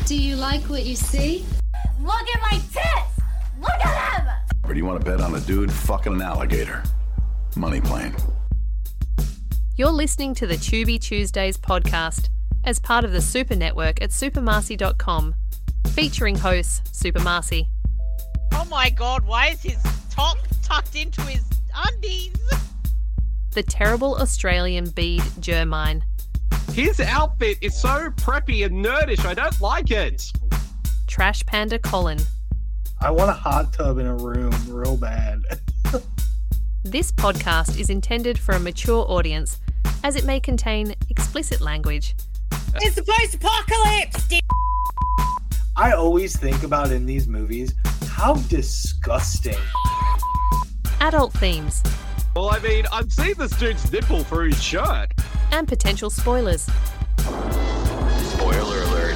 Do you like what you see? Look at my tits! Look at them! Or do you want to bet on a dude fucking an alligator? Money plane. You're listening to the Tubi Tuesdays podcast as part of the Super Network at supermarcy.com, featuring hosts Super Marcy. Oh my god, why is his top tucked into his undies? The terrible Australian bead Jermine. His outfit is so preppy and nerdish, I don't like it. Trash Panda Colin. I want a hot tub in a room real bad. This podcast is intended for a mature audience as it may contain explicit language. It's the post-apocalypse! I always think about in these movies how disgusting. Adult themes. Well, I mean, I've seen this dude's nipple through his shirt. And potential spoilers. Spoiler alert.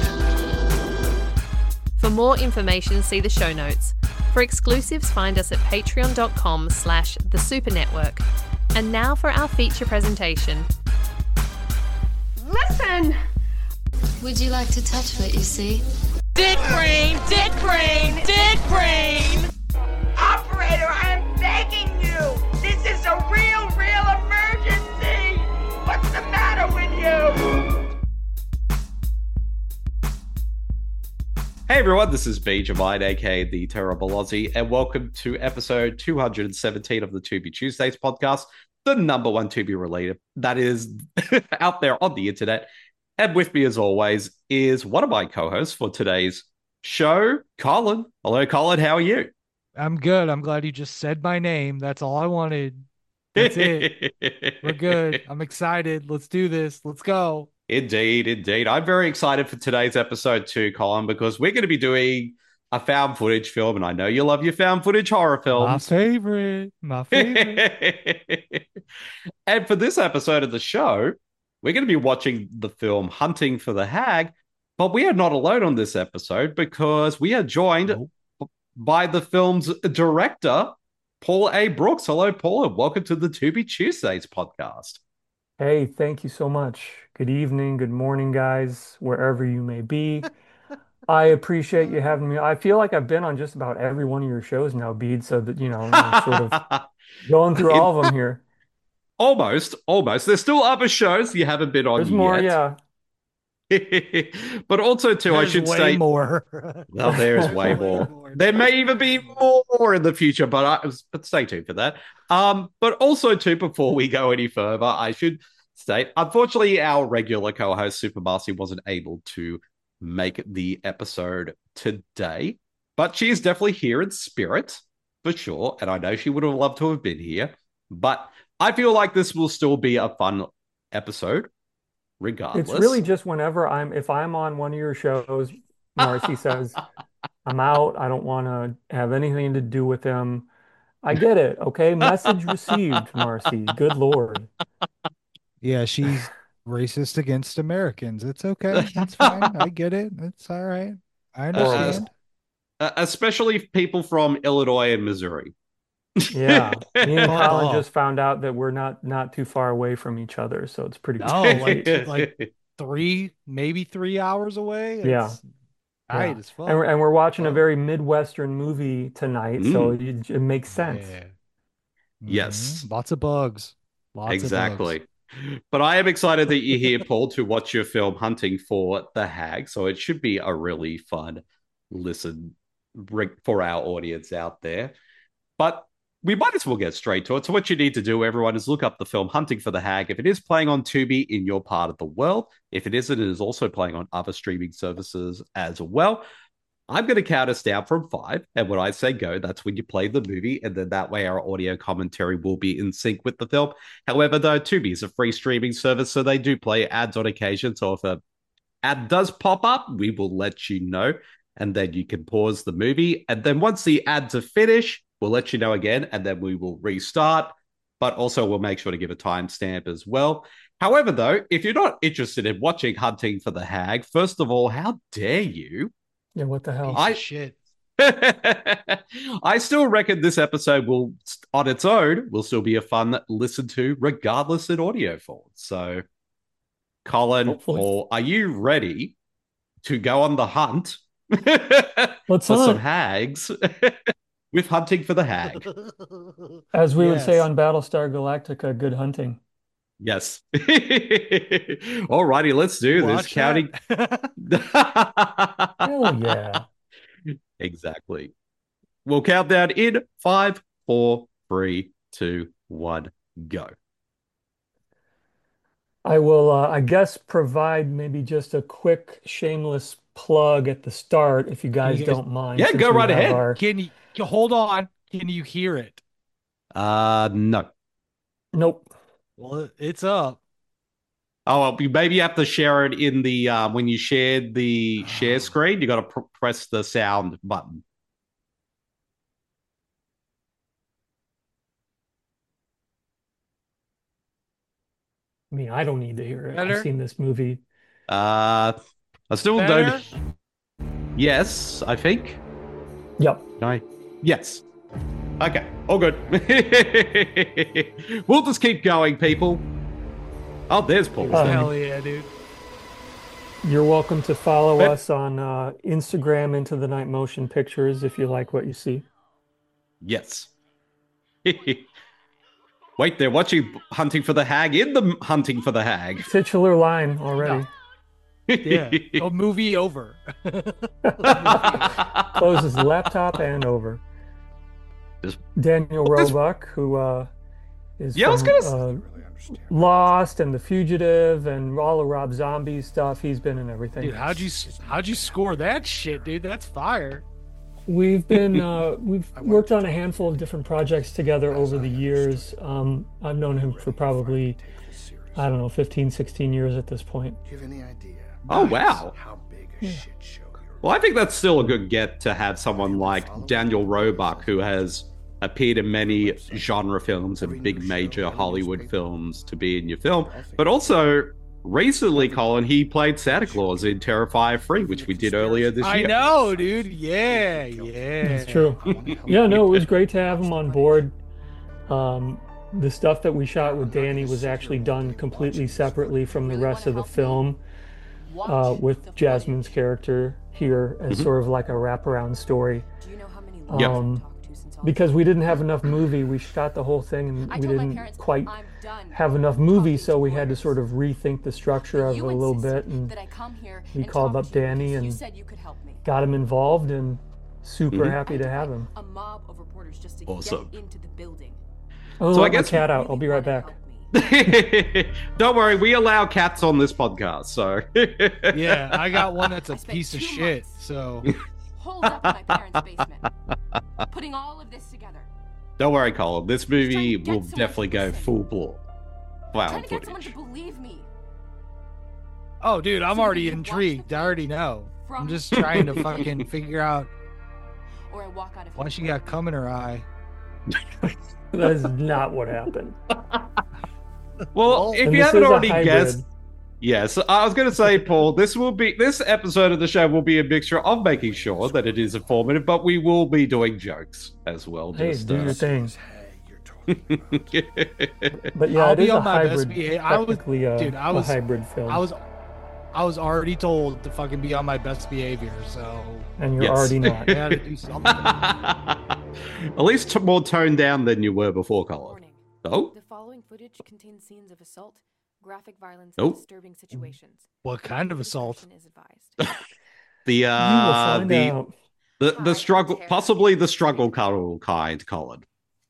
For more information, see the show notes. For exclusives, find us at patreon.com/thesupernetwork. And now for our feature presentation. Listen! Would you like to touch what you see? Dick brain! Dick brain! Dick brain! Operator, I am begging you! This is a real emergency! What's the matter with you? Hey everyone, this is B. Jamine, aka The Terrible Aussie, and welcome to episode 217 of the Tubi Tuesdays podcast, the number one Tubi related that is out there on the internet. And with me, as always, is one of my co-hosts for today's show, Colin. Hello, Colin. How are you? I'm good. I'm glad you just said my name. That's all I wanted. That's it. We're good. I'm excited. Let's do this. Let's go. Indeed. I'm very excited for today's episode too, Colin, because we're going to be doing a found footage film, and I know you love your found footage horror films. My favorite. And for this episode of the show, we're going to be watching the film Hunting for the Hag, but we are not alone on this episode because we are joined by the film's director, Paul A. Brooks. Hello, Paul, and welcome to the Tubi Tuesdays podcast. Hey, thank you so much. Good evening, good morning, guys, wherever you may be. I appreciate you having me. I feel like I've been on just about every one of your shows now, Bede, so that, I'm sort of going through all of them here. Almost. There's still other shows you haven't been on There's more, yet. Yeah. But also, too, There's I should way say... more. Well, there's way more. There may even be more in the future, but stay tuned for that. But also, too, before we go any further, I should state, unfortunately, our regular co-host, Super Marcy, wasn't able to make the episode today, but she is definitely here in spirit, for sure, and I know she would have loved to have been here, but I feel like this will still be a fun episode, regardless. It's really just if I'm on one of your shows, Marcy says, I'm out, I don't want to have anything to do with him. I get it, okay? Message received, Marcy. Good Lord. Yeah, she's racist against Americans. It's okay. That's fine. I get it. It's all right. I understand. Especially people from Illinois and Missouri. Yeah. Me and Colin just found out that we're not too far away from each other, so it's pretty good. like 3 hours away. Yeah. Right, it's fun. And we're watching a very Midwestern movie tonight, so it makes sense. Yeah. Yes. Lots of bugs. Exactly. Of bugs. But I am excited that you're here, Paul, to watch your film Hunting for the Hag. So it should be a really fun listen for our audience out there. But we might as well get straight to it. So what you need to do, everyone, is look up the film Hunting for the Hag. If it is playing on Tubi in your part of the world, if it isn't, it is also playing on other streaming services as well. I'm going to count us down from 5, and when I say go, that's when you play the movie, and then that way our audio commentary will be in sync with the film. However, though, Tubi is a free streaming service, so they do play ads on occasion, so if an ad does pop up, we will let you know, and then you can pause the movie, and then once the ads are finished, we'll let you know again, and then we will restart, but also we'll make sure to give a timestamp as well. However, though, if you're not interested in watching Hunting for the Hag, first of all, how dare you? Yeah, what the hell? Shit. I still reckon this episode will, on its own, will still be a fun listen to, regardless in audio form. So, Colin, Hopefully. Paul, are you ready to go on the hunt Let's for some hunt. hags with Hunting for the Hag. As we would say Yes. on Battlestar Galactica, good hunting. Yes. Alrighty, let's do this. Watch Counting. that. Hell yeah. Exactly. We'll count down in 5, 4, 3, 2, 1, go. I will, I guess, provide maybe just a quick shameless plug at the start, if you guys guys- don't mind. Yeah, since go we right have ahead. our- Can you hold on? Can you hear it? No. Nope. Well, it's up. Oh, well, you maybe have to share it in the when you shared the share screen. You got to press the sound button. I mean, I don't need to hear it. Better? I've seen this movie. I still Better? don't. Yes, I think. Yep. No. Yes. Okay. All good. We'll just keep going, people. Oh, there's Paul. Hell yeah, dude. You're welcome to follow Yep. us on Instagram, Into the Night Motion Pictures, if you like what you see. Yes. Wait, they're watching Hunting for the Hag in the Hunting for the Hag. Titular line already. Yeah. Oh, movie over. Closes laptop and over. Just- Daniel This- Roebuck, who is Yeah, I was from gonna Lost and The Fugitive and all of Rob Zombie's stuff. He's been in everything. Dude, how'd you score that shit, dude? That's fire. We've been we've worked on a handful of different projects together over the years. I've known him for probably, I don't know, 15, 16 years at this point. Oh, wow. Well, I think that's still a good get to have someone like Daniel Roebuck, who has appeared in many genre films and big major Hollywood films, to be in your film. But also, recently, Colin, he played Santa Claus in Terrifier 3, which we did earlier this I year. know, dude. Yeah. It's true. Yeah, no, it was great to have him on board. The stuff that we shot with Danny was actually done completely separately from the rest of the film, with Jasmine's character here as sort of like a wraparound story. Yep. Because we didn't have enough movie, we shot the whole thing and we didn't quite have enough movie, so we had to sort of rethink the structure of it a little bit. And we called up Danny and got him involved, and super happy to have him. A mob of reporters just to Awesome. get into the building. Oh, So I let my guess- cat out. I'll be right back. Don't worry, we allow cats on this podcast, so. Yeah, I got one that's a spent piece of 2 shit. months. So Holed up in my parents' basement. Putting all of this together. Don't worry, Colin. This movie Trying to get will someone definitely to go listen. full blown. Trying Found to get someone to footage. believe me. oh, dude, I'm So already you can watch intrigued. the I already film know. I'm from just trying to fucking figure out Or I walk out of why here she got cum in her eye. That is not what happened. Well, if And you this haven't is a already hybrid. guessed, yes, I was going to say, Paul, this episode of the show will be a mixture of making sure that it is informative, but we will be doing jokes as well. Hey, Just, do your thing. yeah, But yeah, I'll it be is a on my best hybrid, behavior. I was- technically dude, I was- a hybrid film. I was already told to fucking be on my best behavior, so and you're Yes. already I not. gotta do something. at least more toned down than you were before, Colin. Warning. Oh, The following footage contains scenes of assault, graphic violence, Oh. and disturbing situations. What kind of assault? Discretion is advised. the You will find out. the struggle, possibly the struggle cuddle kind, Colin.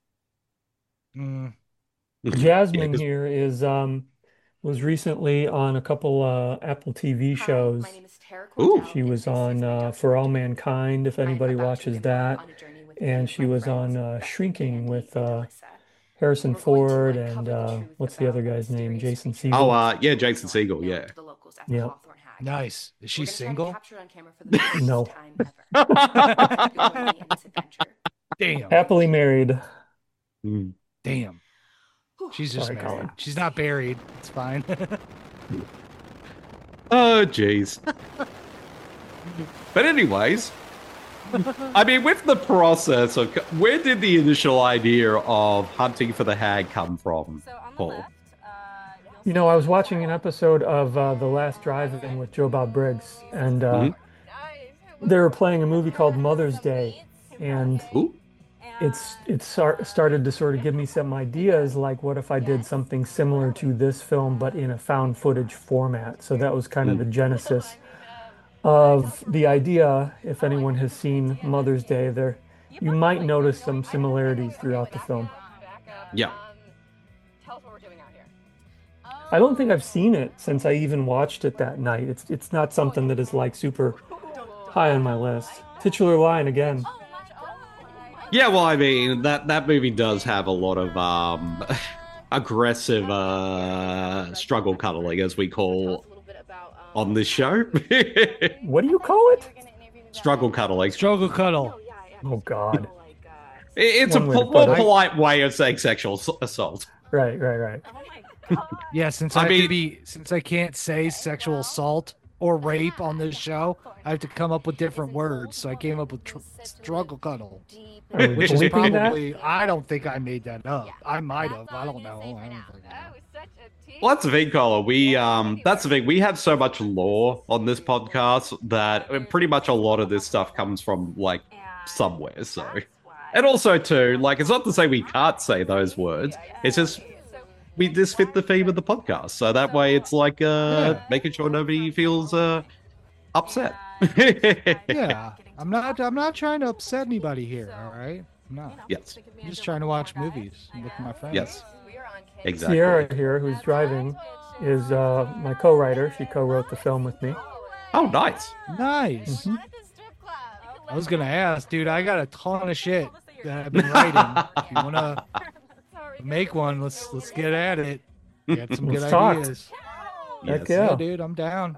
Mm, Jasmine 'cause- here is was recently on a couple Apple TV Hi, shows. my name is Tara Ooh. Cordell, She was and this is on my For All documentary. Mankind, if I'm anybody about to watches embark that. on a journey with And me she my was friends, on Andy Shrinking and with Melissa. Harrison We're going to Ford uncover and the truth what's the about other guy's the name? mysterious Jason figure Segel. Yeah, Jason Segel, known yeah. to the locals as the Yep. Hawthorne Hag. nice. Is she We're gonna try to single? capture it on camera for the first No. time ever. You'll learn the endless adventure. Damn. Happily married. Mm. Damn. She's just Sorry, married. Colin. She's not buried. It's fine. Oh, jeez. But anyways, I mean, with the process of where did the initial idea of Hunting for the Hag come from, So on the Paul? left, You know, I was watching an episode of The Last Drive-In with Joe Bob Briggs, and they were playing a movie called Mother's Day, and Ooh. started to sort of give me some ideas, like what if I did something similar to this film, but in a found footage format. So that was kind of the genesis of the idea. If anyone has seen Mother's Day, you might notice some similarities throughout the film. Yeah. I don't think I've seen it since I even watched it that night. It's not something that is like super high on my list. Titular line again. Yeah, well, I mean, that movie does have a lot of aggressive struggle cuddling, as we call on this show. What do you call it? Struggle cuddling. Struggle cuddle. Oh, God. It's a more polite way of saying sexual assault. Right. Yeah, since I can't say sexual assault or rape on this show, I have to come up with different words. So I came up with struggle cuddle, which is probably I don't think I made that up. I might have. I don't know. Well, that's the thing, Colin. That's the thing. We have so much lore on this podcast that pretty much a lot of this stuff comes from like somewhere. So, and also too, like it's not to say we can't say those words. It's just we just fit the theme of the podcast. So that way, it's like making sure nobody feels upset. Yeah, I'm not trying to upset anybody here. All right. No. Yes. I'm just trying to watch movies with my friends. Yes. Exactly. Sierra here, who's driving, is my co-writer. She co-wrote the film with me. Oh, nice. Nice. Mm-hmm. I was gonna ask, dude. I got a ton of shit that I've been writing. If you wanna make one, let's get at it. Get some good ideas. Heck yeah, dude. I'm down.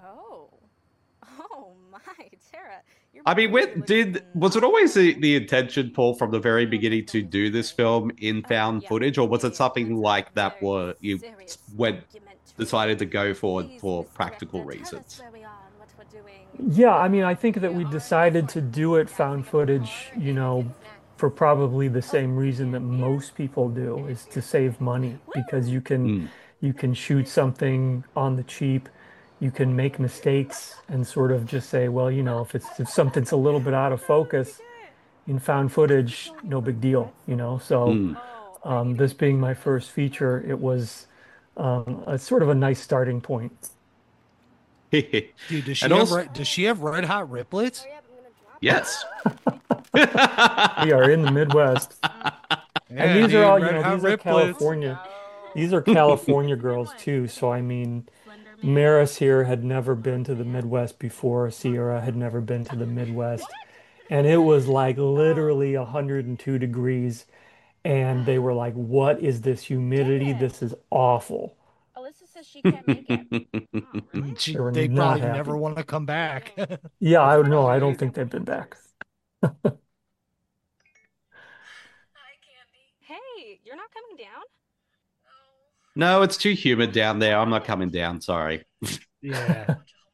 I mean, was it always the intention, Paul, from the very beginning to do this film in found footage, or was it something like that you decided to go for practical reasons? Yeah, I mean, I think that we decided to do it found footage, for probably the same reason that most people do, is to save money, because you can shoot something on the cheap. You can make mistakes and sort of just say, well, if something's a little bit out of focus in found footage, no big deal, So this being my first feature, it was a sort of a nice starting point. Dude, does she have red hot riplets? Yes. We are in the Midwest. And these are all, these are California. These are California girls too. So, I mean, Maris here had never been to the Midwest before. Sierra had never been to the Midwest. And it was like literally 102 degrees. And they were like, what is this humidity? This is awful. Alyssa says she can't make it. They probably never want to come back. Yeah, I don't think they've been back. Hey, you're not coming down? No, it's too humid down there. I'm not coming down. Sorry. Yeah.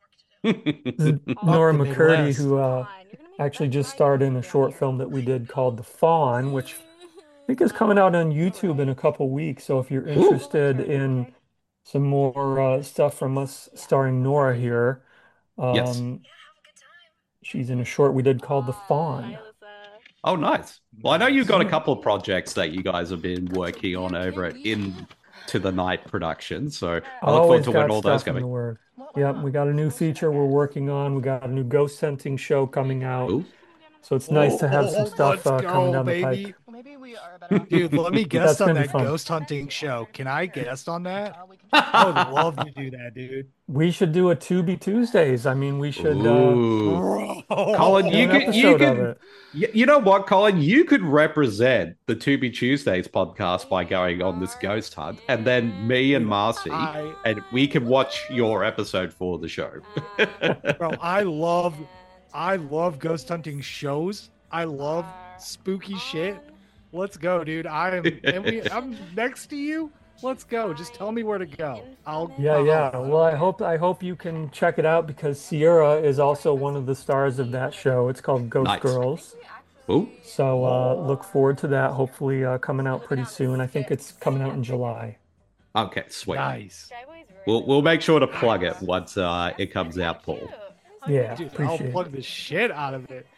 Nora McCurdy, who actually just starred in a short film that we did called The Fawn, which I think is coming out on YouTube in a couple weeks. So if you're interested in some more stuff from us starring Nora here, yes. She's in a short we did called The Fawn. Oh, nice. Well, I know you've got a couple of projects that you guys have been working on over at Into the Night production. So I look forward to when all those come in. Yep, we got a new feature we're working on. We got a new ghost hunting show coming out. Ooh. So it's nice to have some stuff coming down the pipe. Dude, let me guest on that ghost hunting show. Can I guest on that? I would love to do that, dude. We should do a Tubi Tuesdays. I mean, we should. Colin, you know what, Colin? You could represent the Tubi Tuesdays podcast by going on this ghost hunt, and then me and Marcy, and we can watch your episode for the show. Bro, I love ghost hunting shows. I love spooky shit. Let's go, dude. I'm next to you. Let's go. Just tell me where to go. Yeah. Well, I hope you can check it out, because Sierra is also one of the stars of that show. It's called Ghost Girls. Ooh. So look forward to that. Hopefully coming out pretty soon. I think it's coming out in July. Okay, sweet. Nice. We'll make sure to plug it once it comes out, Paul. Yeah, Dude, appreciate I'll it. plug the shit out of it.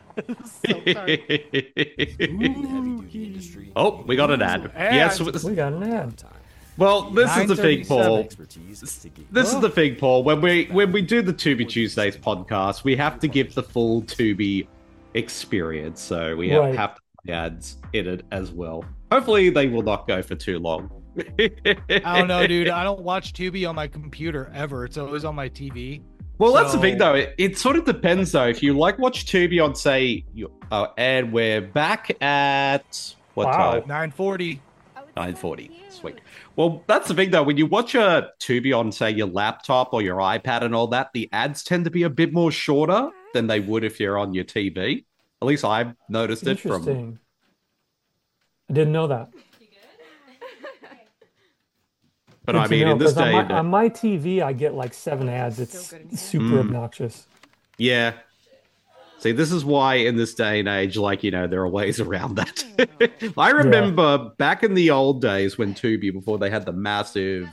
Oh, we got an ad. Yes, We got an ad. well, this is the thing, Paul. 9:37. This is the thing, Paul. When we do the Tubi Tuesdays podcast, we have to give the full Tubi experience. So we Right. have to put ads in it as well. Hopefully, they will not go for too long. I don't know, dude. I don't watch Tubi on my computer ever. It's always on my TV. Well, that's the So- thing, though. It sort of depends, though. If you like watch Tubi on, say, and we're back at what Wow. time? 9:40. 9:40. Sweet. Well, that's the thing, though. When you watch a Tubi on, say, your laptop or your iPad and all that, the ads tend to be a bit more shorter than they would if you're on your TV. At least I've noticed it from. Interesting. I didn't know that. But Good I to mean, know, in this 'cause on day, my, and on my TV, I get like 7 ads. It's super obnoxious. yeah. See, this is why in this day and age, like, there are ways around that. I remember back in the old days when Tubi, before they had the massive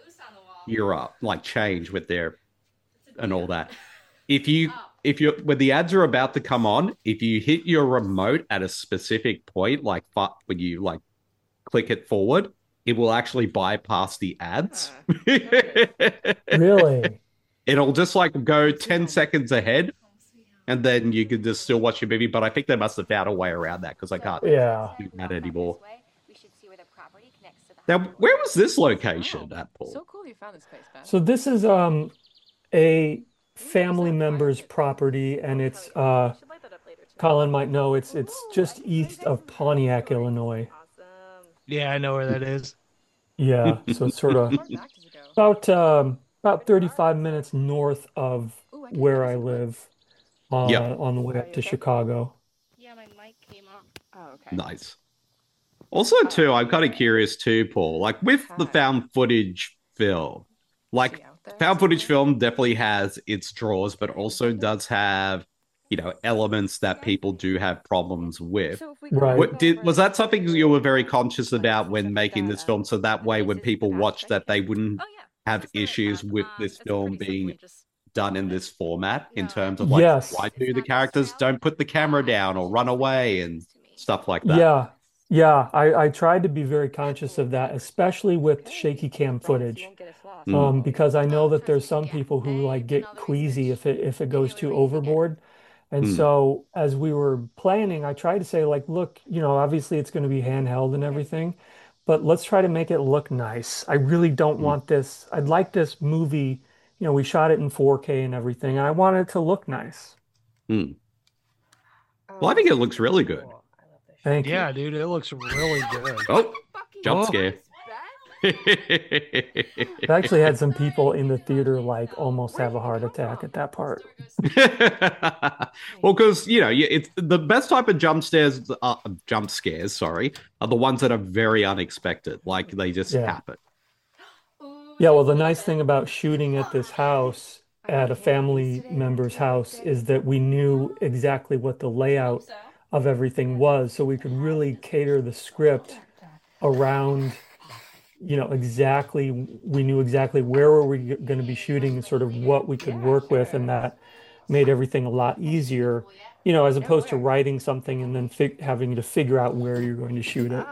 change with their and all that. If you when the ads are about to come on, if you hit your remote at a specific point, like when you click it forward, it will actually bypass the ads. Really? It'll just go 10 seconds ahead, and then you can just still watch your movie. But I think they must have found a way around that because I can't do that anymore. Now, where was this location at, Paul? So cool you found this place, Ben. So this is a family member's property, and it's Colin might know it's just east of Pontiac, Illinois. Yeah, I know where that is. Yeah, so it's sort of about 35 minutes north of where I live, on the way up to Chicago. Yeah, my mic came off. Oh, okay. Nice. Also, too, I'm kind of curious too, Paul. Like with the found footage film, found footage film definitely has its draws, but also does have, elements that people do have problems with. Right. Was that something you were very conscious about when making this film? So that way, when people watch that, they wouldn't have issues with this film being done in this format in terms of Yes. why do the characters don't put the camera down or run away and stuff like that. Yeah, I tried to be very conscious of that, especially with shaky cam footage, because I know that there's some people who get queasy if it goes too overboard. And so as we were planning, I tried to say look, obviously it's going to be handheld and everything, but let's try to make it look nice. I really don't want this. I'd like this movie, we shot it in 4K and everything, and I want it to look nice. Well, I think it looks really good. Thank you. Yeah, dude, it looks really good. Oh, jump scare. I actually had some people in the theater almost have a heart attack at that part. Well, because it's the best type of jump scares. Sorry, are the ones that are very unexpected. Like they just happen. Yeah, well, the nice thing about shooting at this house, at a family member's house, is that we knew exactly what the layout of everything was, so we could really cater the script around. We knew exactly where were we going to be shooting and sort of what we could work with, and that made everything a lot easier, as opposed to writing something and then having to figure out where you're going to shoot it.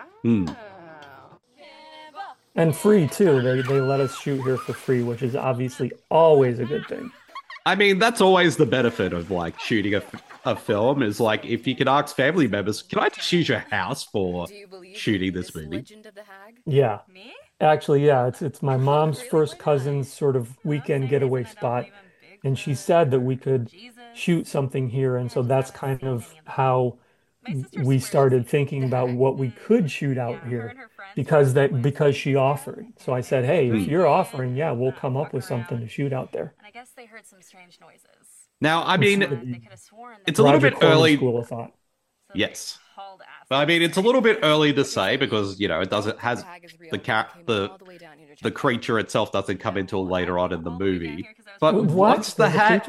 And free too. They let us shoot here for free, which is obviously always a good thing. I mean, that's always the benefit of shooting a film is if you can ask family members, can I just use your house for shooting this movie? Yeah. Actually, yeah, it's my mom's first cousin's sort of weekend getaway spot, and she said that we could shoot something here, and so that's kind of how we started thinking about what we could shoot out here because she offered. So I said, hey, if you're offering, we'll come up with something to shoot out there. And I guess they heard some strange noises. Now, I mean, it's a Roger little bit Corman early. School of Thought. Yes. But I mean, it's a little bit early to say because it doesn't has the creature itself doesn't come until later on in the movie. But what's the hag?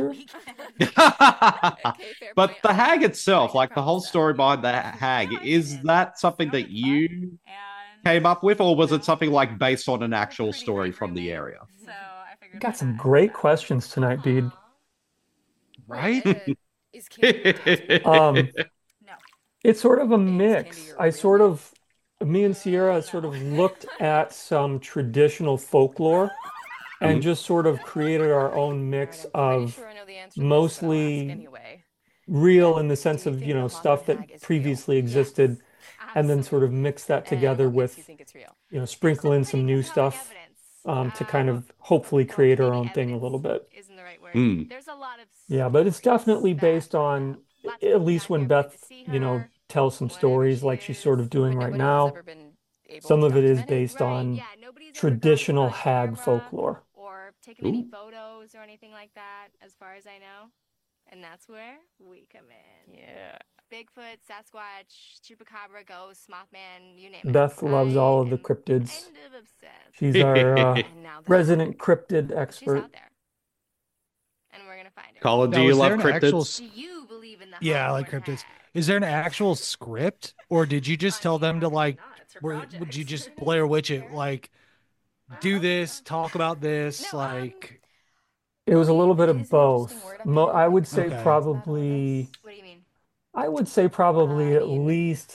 But the hag itself, the whole story behind the hag, is that something that you came up with, or was it something based on an actual story from the area? So I figured. Got some great questions tonight, Bede. Right? Is candy No. It's sort of a Is mix. candy Me and Sierra sort of looked at some traditional folklore and just sort of created our own mix of mostly real in the sense of, stuff that previously existed, and then sort of mix that together with, sprinkle in some new stuff to kind of hopefully create our own thing a little bit. There's a lot of Yeah, but it's definitely based on, at least when Beth, tells some stories like she's sort of doing right now. Some of it is based on traditional hag folklore. or taken any photos or anything like that, as far as I know. And that's where we come in. Yeah. Bigfoot, Sasquatch, Chupacabra, Ghost, Mothman, you name it. Beth loves all of the cryptids. Kind of obsessed. She's our And now that resident cryptid she's expert. out there. And we're gonna find her. Colin, do Now, you is there love an actual cryptids? Do you believe in the Yeah, I like Hawthorne cryptids. Hag? Is there an actual script, or did you just tell them to would you just Blair Witch it, do this, talk about this, It was a little bit of both. I would say Okay. probably, What do you mean? I would say probably at least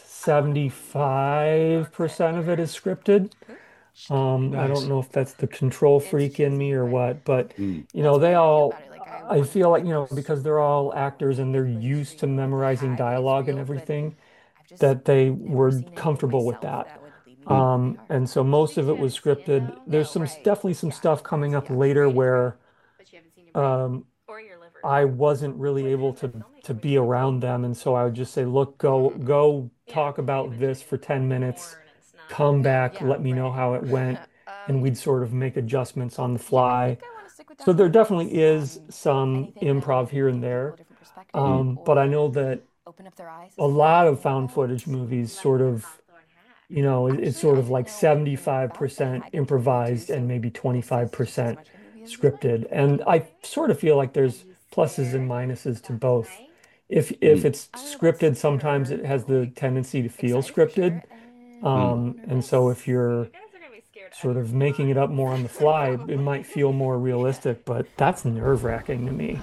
75% of it is scripted. I Nice. don't know if that's the control freak in me or what, but they all, I feel like, because they're all actors and they're used to memorizing dialogue and everything, that they were comfortable with that. And so most of it was scripted. There's definitely some stuff coming up later where I wasn't really able to be around them, and so I would just say, look, go talk about this for 10 minutes, come back, let me know how it went, and we'd sort of make adjustments on the fly. So there definitely is some improv here and there, but I know that a lot of found footage movies sort of, it's sort of like 75% improvised and maybe 25% scripted. And I sort of feel like there's pluses and minuses to both. If it's scripted, sometimes it has the tendency to feel scripted. And so if you're sort of making it up more on the fly, it might feel more realistic, but that's nerve-wracking to me.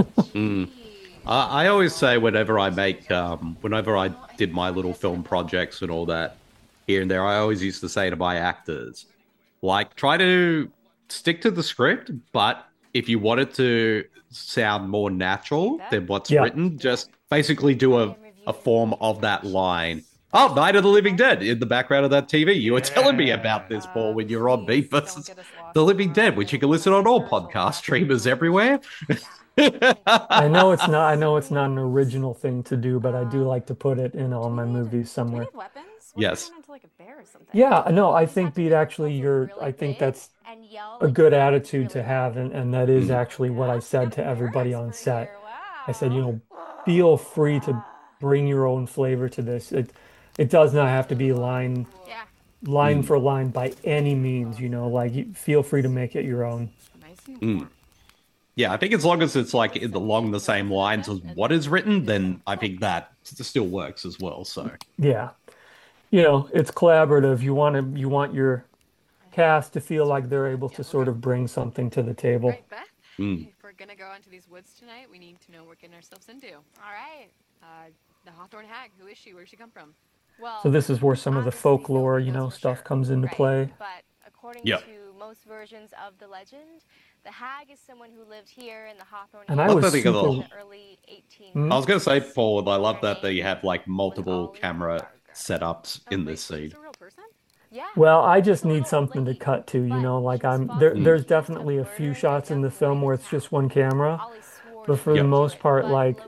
I always say whenever I did my little film projects and all that here and there, I always used to say to my actors, try to stick to the script, but if you want it to sound more natural than what's written, just basically do a form of that line. Oh, Night of the Living Dead in the background of that TV. You were telling me about this, Paul, when you were on Beat versus the Living Dead, which you can listen on all podcast streamers everywhere. I know it's not an original thing to do, but I do like to put it in all my movies somewhere. Yes. Yeah, no, I think Beat actually I think that's a good attitude to have, and that is actually what I said to everybody on set. I said, feel free to bring your own flavor to this. It does not have to be line for line by any means, feel free to make it your own. Yeah, I think as long as it's along the same lines as what is written, then I think that still works as well. So yeah, it's collaborative. You want your cast to feel like they're able to sort of bring something to the table. Right, Beth? If we're gonna go into these woods tonight, we need to know what we're getting ourselves into. All right. The Hawthorne Hag. Who is she? Where'd she come from? Well, So this is where some of the folklore, stuff comes into play. But according Yep. to most versions of the legend, the hag is someone who lived here in the Hawthorne And Hills I What was do you think of super, in the early 1800s. I was going to say, Paul, I love that they have multiple camera setups in this scene. Yeah. well, I just need something to cut to, there's definitely a few shots in the film where it's just one camera, but for the most part,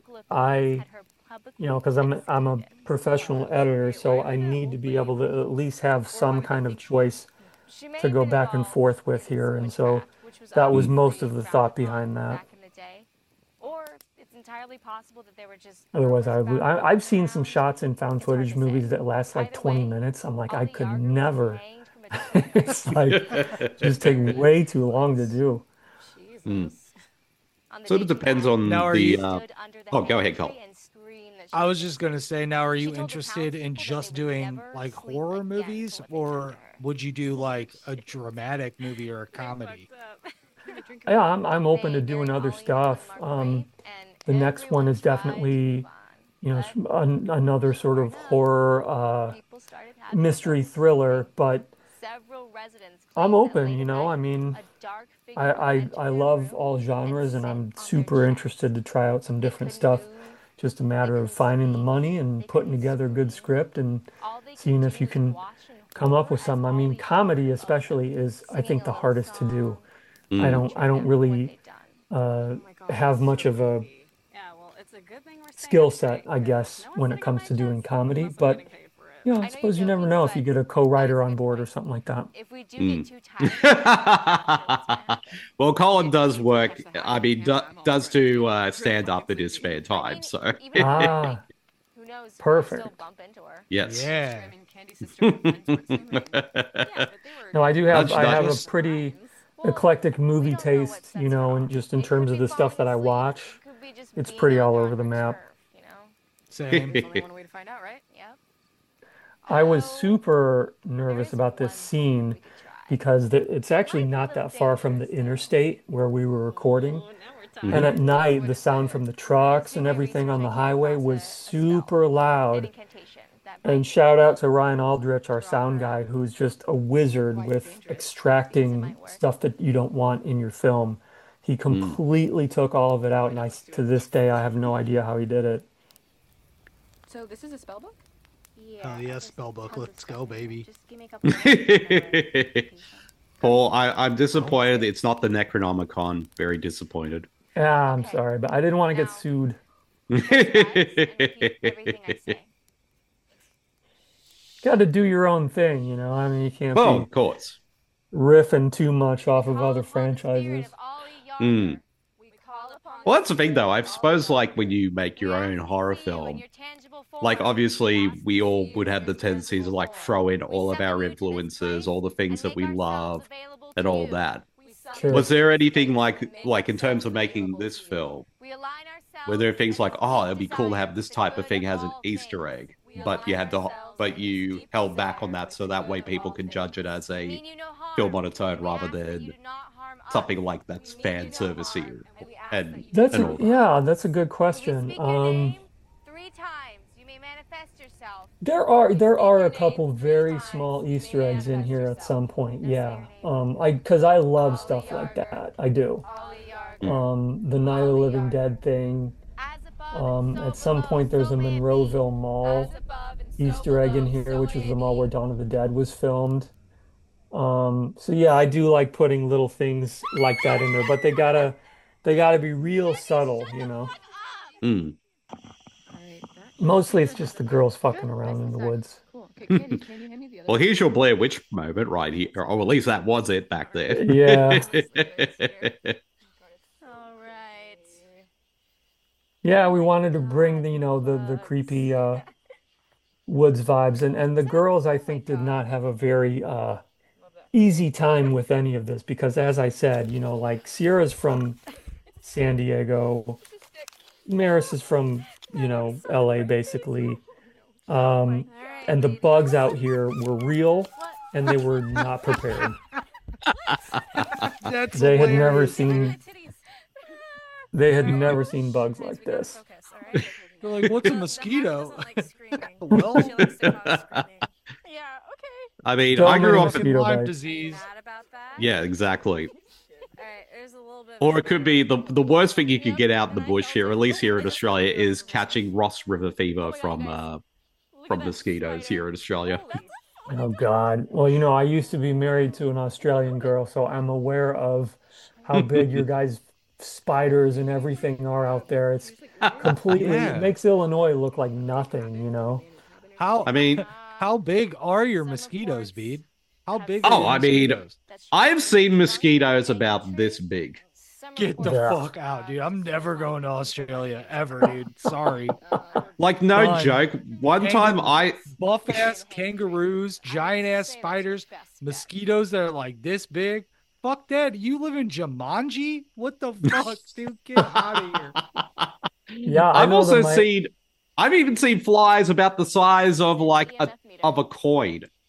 because I'm a professional editor, so I need to be able to at least have some kind of choice to go back and forth with here, and so that was most of the thought behind that. Back in the day. Or it's entirely possible that they were just Otherwise, I've seen some shots in found footage movies that last like 20 minutes. I'm like, I could never. It's just take way too long to do. So it depends on Now, are the. you- Oh, go ahead, Cole. I was just gonna say, now, are you interested in just doing horror movies, or would you do like a dramatic movie or a comedy? Yeah, I'm open to doing other stuff. The next one is definitely, another sort of horror mystery thriller, but I'm open, I mean, I love all genres and I'm super interested to try out some different stuff. Just a matter of finding the money and putting together a good script and seeing if you can come up with some. I mean, comedy especially is, I think, the hardest to do. I don't really have much of a skill set, I guess, when it comes to doing comedy, but I suppose you never know if you get a co-writer on board or something like that. Well, Colin does work. I mean, does do stand up in his spare time. So perfect. Yes. Yeah. No, I have a pretty eclectic movie taste, and just in terms of the stuff that I watch, it's pretty all over the map. Same. I was super nervous about this scene because it's actually not that far from the interstate where we were recording. And at night, the sound from the trucks and everything on the highway was super loud. And shout out to Ryan Aldrich, our sound guy, who's just a wizard with extracting stuff that you don't want in your film. He completely took all of it out, and to this day, I have no idea how he did it. So this is a spell book? Oh yeah, spell book. Let's go, baby. Paul, I'm disappointed it's not the Necronomicon. Very disappointed. Yeah, I'm sorry, but I didn't want to get sued. Got to do your own thing, I mean, you can't be of course. riffing too much off of other franchises. Well, that's the thing, though. I suppose, like, when you make your own horror film, like, obviously, we all would have the tendency to, like, throw in all of our influences, all the things that we love, and all that. Sure. Was there anything like in terms of making this film, were there things like, oh, it'd be cool to have this type of thing as an Easter egg, but you held back on that so that way people can judge it as a film on its own rather than something like that's fan servicey and that's a good question. There are a couple very small Easter eggs in here at some point, yeah. Because I love stuff like that. I do. The Night of the Living Dead thing. At some point, there's a Monroeville Mall Easter egg in here, which is the mall where Dawn of the Dead was filmed. So yeah, I do like putting little things like that in there, but they gotta be real subtle, Mostly it's just the girls fucking around in the woods. Well, here's your Blair Witch moment right here, or at least that was it back there. Yeah. Yeah, we wanted to bring the creepy woods vibes, and the girls, I think, did not have a very easy time with any of this because, as I said, like Sierra's from San Diego, Maris is from LA basically, and the bugs out here were real, and they were not prepared. They had never seen bugs like this. They're like, what's a mosquito? Well, I mean, I grew up in Lyme disease. Yeah, exactly. Or it could be the worst thing you could get out in the bush here, at least here in Australia, is catching Ross River fever from mosquitoes here in Australia. Oh God. Well, I used to be married to an Australian girl, so I'm aware of how big your guys' spiders and everything are out there. It's completely it makes Illinois look like nothing, How big are your mosquitoes, Bede? How big are your mosquitoes? I've seen mosquitoes about this big. Get the fuck out, dude. I'm never going to Australia ever, dude. Sorry. Like, no joke. One time buff-ass kangaroos, giant-ass spiders, mosquitoes that are like this big. Fuck that. You live in Jumanji? What the fuck, dude? Get out of here. Yeah, I've even seen flies about the size of like a coin.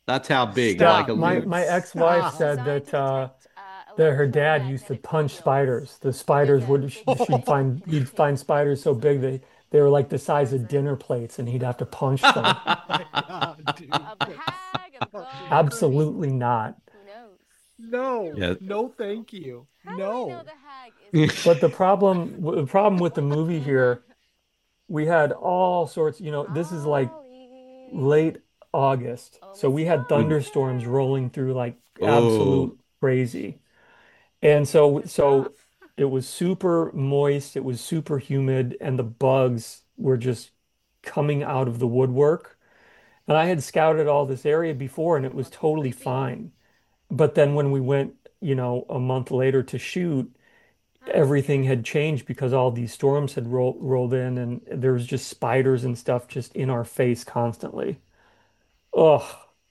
That's how big. Stop, Like, My ex-wife stop. said that her dad used to punch spiders. The spiders would he'd find spiders so big they were like the size of dinner plates, and he'd have to punch them. God, dude. Absolutely not. No, Yeah. no, thank you. No. But the problem with the movie here, we had all sorts, this is like late August. So we had thunderstorms rolling through like Oh, absolute crazy. And so it was super moist, it was super humid, and the bugs were just coming out of the woodwork. And I had scouted all this area before and it was totally fine. But then when we went, a month later to shoot, everything had changed because all these storms had rolled in and there was just spiders and stuff just in our face constantly. Ugh,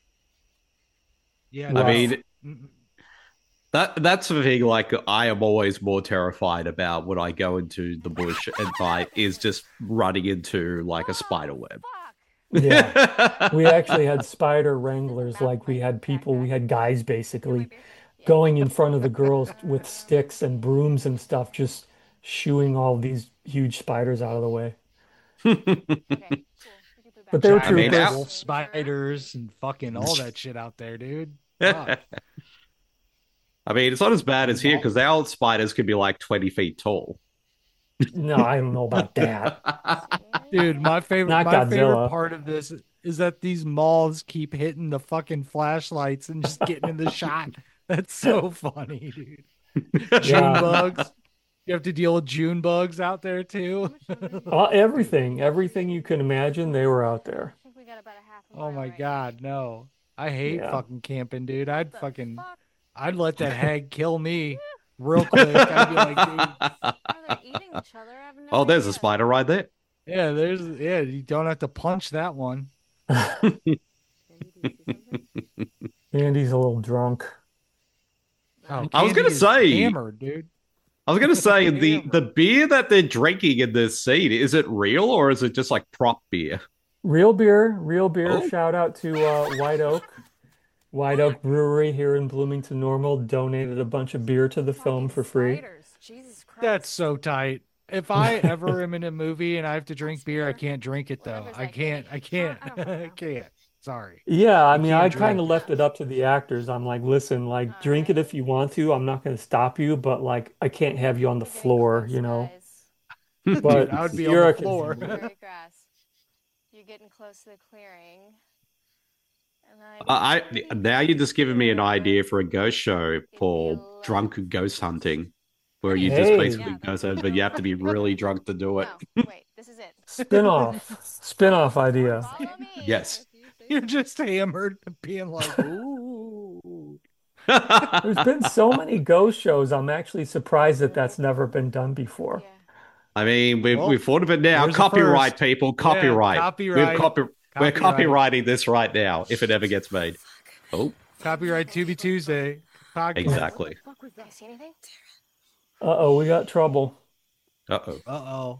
Yeah, I rough. no. mean, that's the thing. Like, I am always more terrified about when I go into the bush at night is just running into like a spider web. Yeah. We actually had spider wranglers, like we had guys basically going in front of the girls with sticks and brooms and stuff, just shooing all these huge spiders out of the way. But they were I mean, Giant troopers. wolf spiders and fucking all that shit out there, dude. Fuck. I mean, it's not as bad as here because our spiders could be like 20 feet tall. No, I don't know about that. Dude, my Not favorite Godzilla. part of this is that these moths keep hitting the fucking flashlights and just getting in the shot. That's so funny, dude. June Yeah. bugs. You have to deal with June bugs out there too. Everything you can imagine, they were out there. Oh my God, no. I hate Yeah. fucking camping, dude. I'd let that hag kill me real quick. I'd be like, dude, Oh, there's a spider right there. yeah, you don't have to punch that one. Andy's a little drunk. Oh, I was Candy gonna is say- hammered, dude. I was gonna say the beer that they're drinking in this scene, is it real or is it just like prop beer? Real beer. Oh. Shout out to White Oak. White Oak Brewery here in Bloomington Normal donated a bunch of beer to the film for free. That's so tight. If I ever am in a movie and I have to drink beer, I can't drink it though. I can't. I can't. Sorry. Yeah, I mean, I can't kind of drink. left it up to the actors. I'm like, listen, like, drink it if you want to. I'm not going to stop you, but like, I can't have you on the floor, But I would be on Sierra the can floor. handle it. You're getting close to the clearing. Now you're just giving me an idea for a ghost show, Paul. Drunk ghost hunting, where you just Hey. basically go there, but you have to be really drunk to do it. Wait, this is it. Spin-off idea. Follow me. Yes. You're just hammered, being like, ooh. There's been so many ghost shows. I'm actually surprised that that's never been done before. I mean, Well, we've thought of it now. here's the Copyright, first. people. Yeah, Copyright. copyright. We're Copyright. copywriting this right now if it ever gets made. Oh, Copyright To Be Tuesday podcast. exactly. Did you see anything? Uh-oh, we got trouble. Uh-oh. Uh-oh.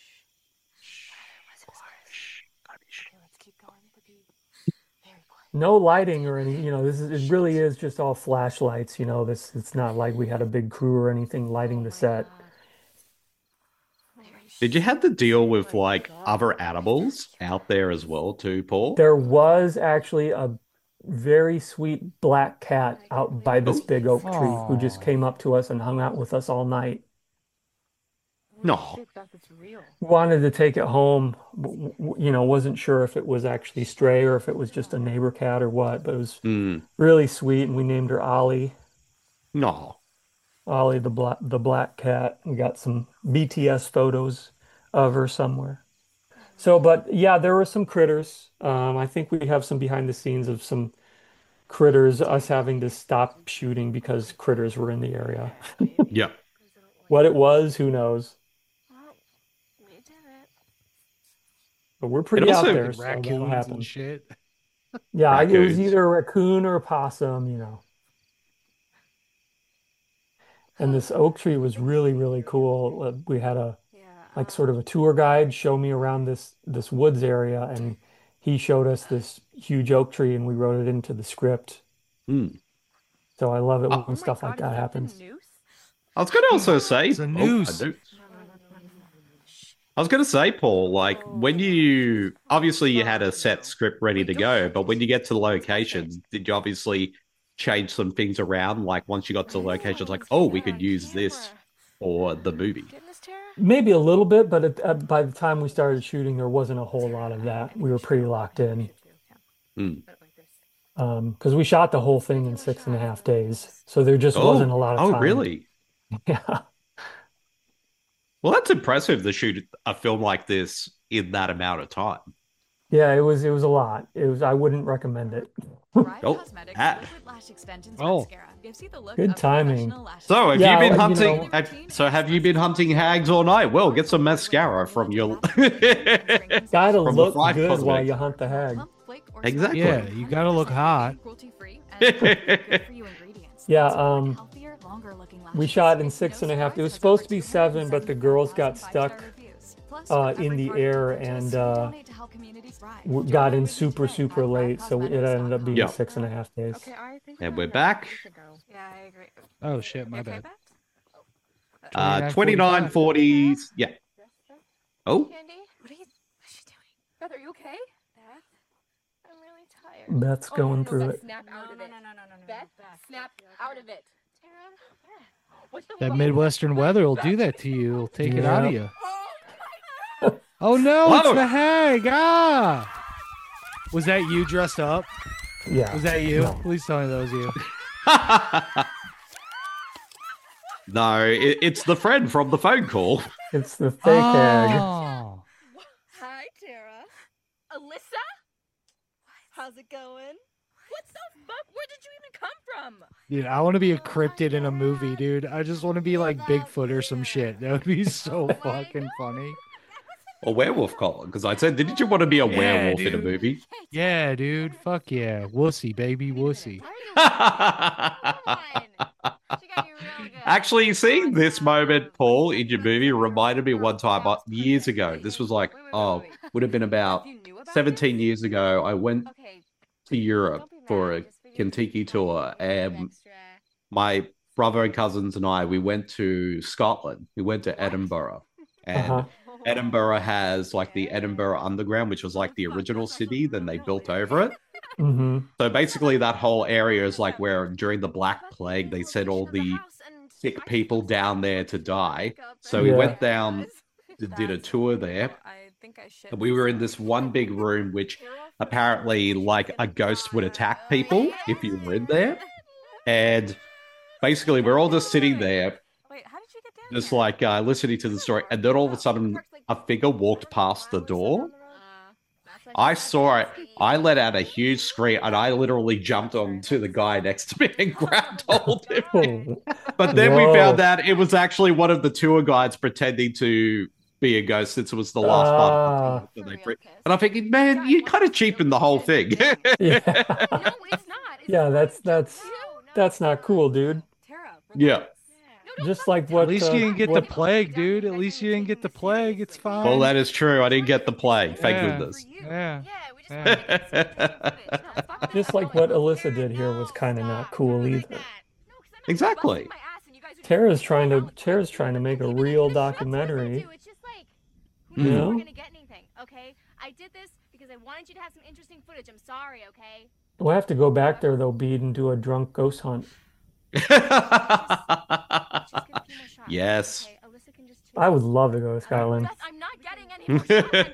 Let's keep going. Very quiet. No lighting or any, it really is just all flashlights, it's not like we had a big crew or anything lighting the set. Did you have to deal with like other animals out there as well too, Paul? There was actually a very sweet black cat out by this big oak tree who just came up to us and hung out with us all night. No. Wanted to take it home, wasn't sure if it was actually stray or if it was just a neighbor cat or what, but it was really sweet, and we named her Ollie. No. Ollie the black cat. We got some BTS photos of her somewhere. So, but yeah, there were some critters. I think we have some behind the scenes of some critters, us having to stop shooting because critters were in the area. Yeah. What it was, who knows? We did it. But we're pretty also- out there, so that'll Raccoons happen. and shit. Yeah, it was Raccoons. either a raccoon or a possum, And this oak tree was really, really cool. We had a like sort of a tour guide show me around this woods area, and he showed us this huge oak tree and we wrote it into the script. So I love it when stuff like that happens. I was going to also say, It's a noose. I was going to say, Paul, like when you obviously you had a set script ready to go, but when you get to the locations, did you obviously change some things around? Like once you got to the locations, like, oh, we could use this for the movie. Maybe a little bit, but by the time we started shooting, there wasn't a whole lot of that. We were pretty locked in. Because we shot the whole thing in 6.5 days. So there just wasn't a lot of time. Oh, really? Yeah. Well, that's impressive to shoot a film like this in that amount of time. Yeah, it was a lot. I wouldn't recommend it. Good timing. So have you been hunting? Have you been hunting hags all night? Well, get some mascara from your. Gotta from look the good while you hunt the hag. Exactly. Yeah, you gotta look hot. Yeah, we shot in 6.5. It was supposed to be 7, but the girls got stuck in the air and got in super late, so it ended up being 6.5 days. And we're back. Oh shit, my bad. 29:40. Yeah. Oh. Beth, are you okay? I'm really tired. Beth's going through it. Snap out of it. No. Beth, snap out of it. That Midwestern weather will do that to you. It'll take it out of you. Oh no, it's the hag! Ah! Was that you dressed up? Yeah. Was that you? No. Please tell me that was you. No, it's the friend from the phone call. It's the fake hag. Hi, Tara. Alyssa? How's it going? What the fuck? Where did you even come from? Dude, I want to be a cryptid in a movie, dude. I just want to be like Bigfoot or some shit. That would be so fucking funny. A werewolf, Colin, because I said, didn't you want to be a werewolf in a movie? Yeah, dude. Fuck yeah. Wussy, baby. Wussy. Actually, seeing this moment, Paul, in your movie reminded me one time years ago. This was like, would have been about 17 years ago. I went to Europe for a Kentucky tour, and my brother and cousins and I, we went to Scotland. We went to Edinburgh, and Edinburgh has like the Edinburgh Underground, which was like the original city. Then they built over it. So basically, that whole area is like where during the Black Plague they sent all the sick people down there to die. So we went down, did a tour there, and we were in this one big room, which apparently like a ghost would attack people if you were in there. And basically, we're all just sitting there, just like listening to the story, and then all of a sudden, a figure walked past the door. I saw it. I let out a huge scream, and I literally jumped onto the guy next to me and grabbed hold of him. But then we found out it was actually one of the tour guides pretending to be a ghost, since it was the last part of the tour. And I'm thinking, man, you kind of cheapened the whole thing. Yeah, that's not cool, dude. Yeah. Just like what. At least you didn't get the plague, dude. At least you didn't get the plague. It's fine. Well, that is true. I didn't get the plague. Thank goodness. Yeah. Just like what Alyssa did here was kind of not cool either. Exactly. Tara's trying to make a real documentary. You know? Okay, I did this because I wanted you to have some interesting footage. I'm sorry, okay? We'll have to go back there though, Bede, and do a drunk ghost hunt. Yes. I would love to go to Scotland. I'm not getting any more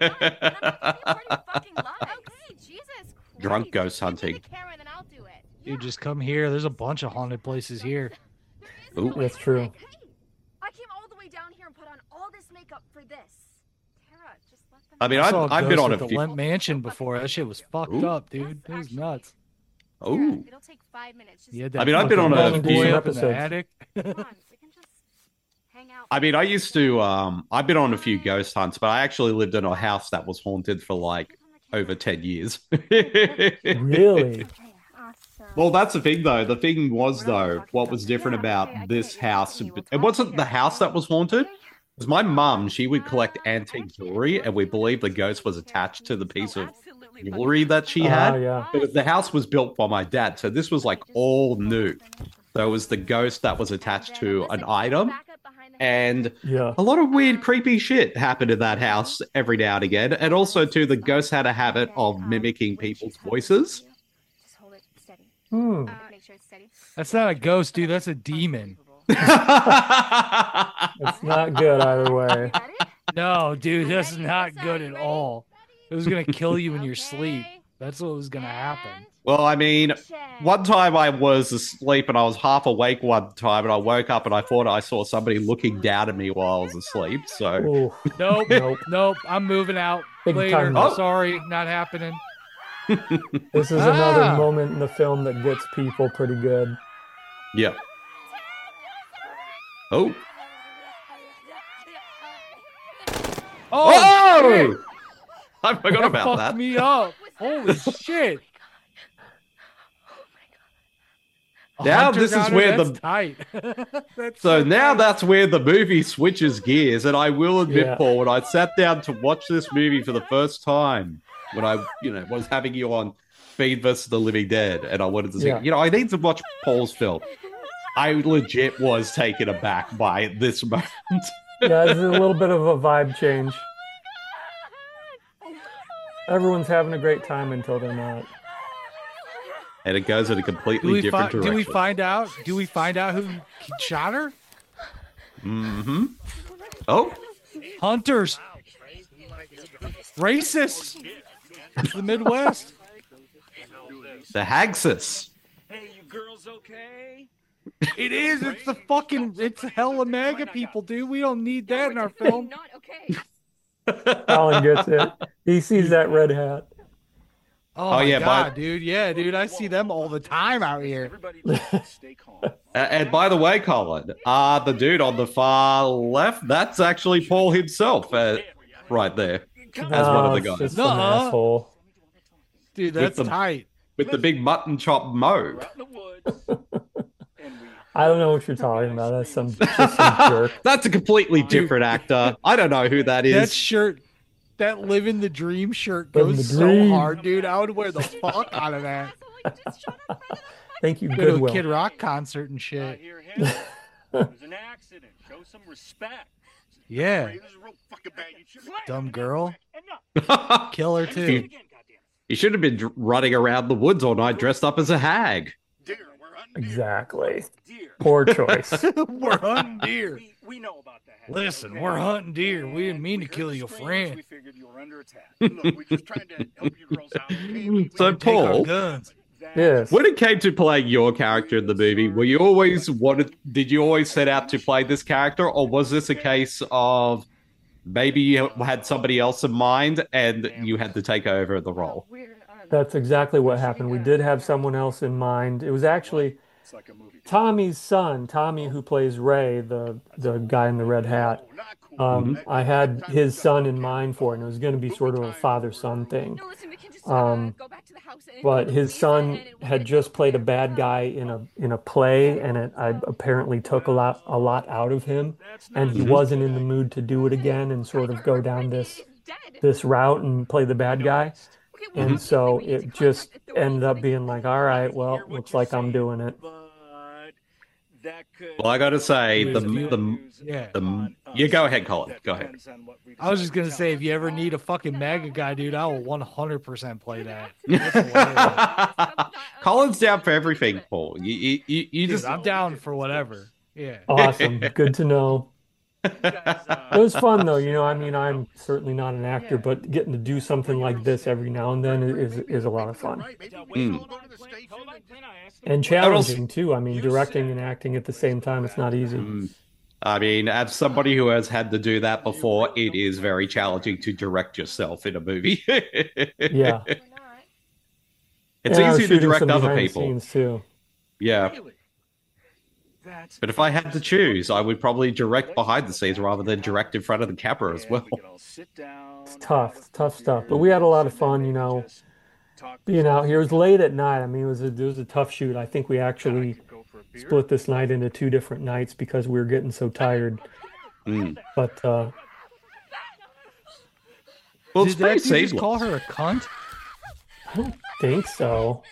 Okay, Jesus. Drunk ghost hunting. You just come here. There's a bunch of haunted places here. Ooh. That's true. I came all the way down here and put on all this makeup for this. Tara, just let them. I mean, I've been on a few. Lent Mansion before. That shit was fucked up, dude. It was nuts. Oh. It'll take 5 minutes. I mean, I've been on a few episodes. In the attic. I mean, I used to. I've been on a few ghost hunts, but I actually lived in a house that was haunted for like over 10 years. Really? Well, that's the thing, though. The thing was, though, what was different about this house? It wasn't the house that was haunted. It was my mum. She would collect antique jewelry, and we believed the ghost was attached to the piece of jewelry that she had. Yeah. Because the house was built by my dad, so this was like all new. There was the ghost that was attached to an item, and a lot of weird, creepy shit happened in that house every now and again. And also, too, the ghost had a habit of mimicking people's voices. Make sure it's steady. That's not a ghost, dude. That's a demon. It's not good either way. No, dude, that's not good at all. It was gonna kill you in your sleep. That's what was gonna happen. Well, I mean, one time I was asleep and I was half awake one time, and I woke up and I thought I saw somebody looking down at me while I was asleep. So Nope. I'm moving out Big later. time no. Sorry, not happening. This is another moment in the film that gets people pretty good. Yeah. Oh. Oh! I forgot about that. Fucked me up. Holy shit. Now this is where the tight. so now that's where the movie switches gears, and I will admit, Paul, when I sat down to watch this movie for the first time, when I was having you on Feed vs. the Living Dead, and I wanted to say, I need to watch Paul's film. I legit was taken aback by this moment. Yeah, it's a little bit of a vibe change. Everyone's having a great time until they're not. And it goes in a completely different direction. Do we find out who shot her? Mm-hmm. Oh. Hunters. Racists. The Midwest. The Hagsis. Hey, you girls okay? It is. It's hella MAGA people, dude. We don't need that in our film. Not okay. Alan gets it. He sees that red hat. Oh my God, dude. Yeah, dude. I see them all the time out here. And by the way, Colin, the dude on the far left, that's actually Paul himself right there as one of the guys. Just an asshole. Dude, that's tight. With the big mutton chop mo. I don't know what you're talking about. That's just some jerk. That's a completely different actor. I don't know who that is. That shirt, that Living the Dream shirt goes so hard, dude. I would wear the fuck out of that. Thank you, Go to Goodwill. a Kid Rock concert and shit. There's an accident. Show some respect. Yeah. Dumb girl. Kill her too. He should have been running around the woods all night dressed up as a hag. Exactly. Poor choice. We're hunting deer. We know about that. Listen, we're hunting deer. We didn't mean to kill your friend. We figured you were under attack. Look, we're just trying to help you girls out. Okay? So, Paul, yes. when it came to playing your character in the movie, did you always set out to play this character, or was this a case of maybe you had somebody else in mind and you had to take over the role? That's exactly what happened. We did have someone else in mind. It was actually Tommy's son, Tommy, who plays Ray, the guy in the red hat. I had his son in mind for it, and it was going to be sort of a father-son thing. But his son had just played a bad guy in a play, and it apparently took a lot out of him, and he wasn't in the mood to do it again and sort of go down this route and play the bad guy. And so it just ended up being like, all right, well, looks like I'm doing it. Well, I got to say, you go ahead, Colin. Go ahead. I was just going to say, if you ever need a fucking MAGA guy, dude, I will 100% play that. Colin's down for everything, Paul. You Dude, just... I'm down for whatever. Yeah. Awesome. Good to know. It was fun, though. I mean, I'm certainly not an actor, but getting to do something like this every now and then is a lot of fun. And challenging, too. I mean, directing and acting at the same time, it's not easy. I mean, as somebody who has had to do that before, it is very challenging to direct yourself in a movie. Yeah. It's easy to direct other people. Scenes too. Yeah. But if I had to choose, I would probably direct behind the scenes rather than direct in front of the camera as well. It's tough stuff. But we had a lot of fun, being out here. It was late at night. I mean, it was a tough shoot. I think we actually split this night into 2 different nights because we were getting so tired. But well, it's did pretty that dude just seamless. call her a cunt? I don't think so.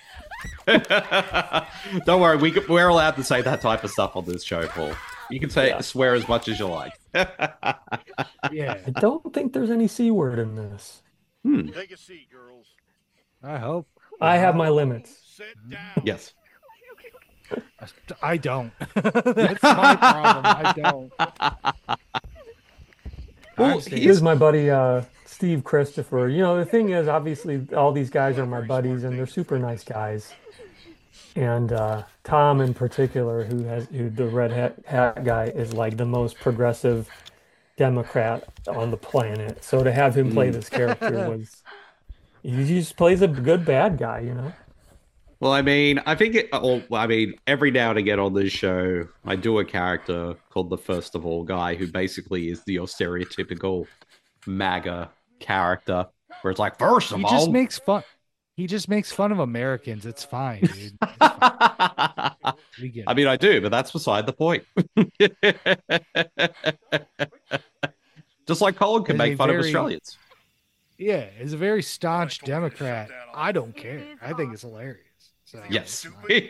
Don't worry, we're allowed to say that type of stuff on this show, Paul. You can say swear as much as you like. Yeah. I don't think there's any C word in this. Take a seat, girls. I hope. I have my limits. Sit down. Yes. I don't. That's my problem. I don't. Well, here's my buddy Steve Christopher. You know, the thing is, obviously, all these guys are my buddies, and they're super nice guys. And Tom, in particular, who the red hat guy, is like the most progressive Democrat on the planet. So to have him play this character he just plays a good bad guy, you know. Well, I mean, every now and again on this show, I do a character called the First of All guy, who basically is your stereotypical MAGA character, where it's like, first of all, just makes fun. He just makes fun of Americans. It's fine, dude. It's fine. We get it. I mean, I do, but that's beside the point. Just like Colin can make fun of Australians. Yeah, he's a very staunch Democrat. I don't care. I think it's hilarious. So. Yes.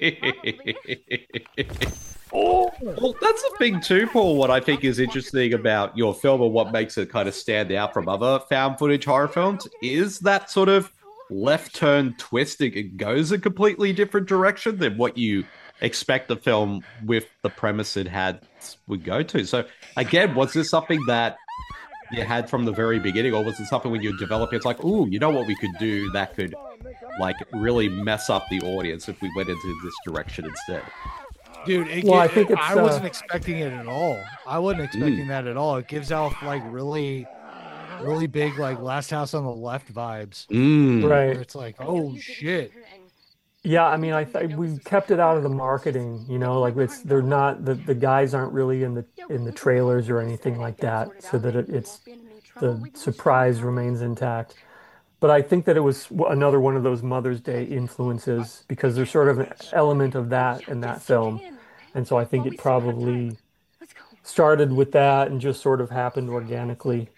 Well, that's the thing too, Paul. What I think is interesting about your film and what makes it kind of stand out from other found footage horror films is that sort of left turn twist. It goes a completely different direction than what you expect the film with the premise it had would go to. So again, was this something that you had from the very beginning, or was it something when you're developing, it's like, ooh, you know what we could do that could like really mess up the audience if we went into this direction instead? Dude, I wasn't expecting it at all. I wasn't expecting that at all. It gives off like really big like Last House on the Left vibes. Right. Where it's like, oh shit. Yeah, I mean, we kept it out of the marketing, you know, like they're not the guys aren't really in the trailers or anything like that, so that it's the surprise remains intact. But I think that it was another one of those Mother's Day influences, because there's sort of an element of that in that film, and so I think it probably started with that and just sort of happened organically.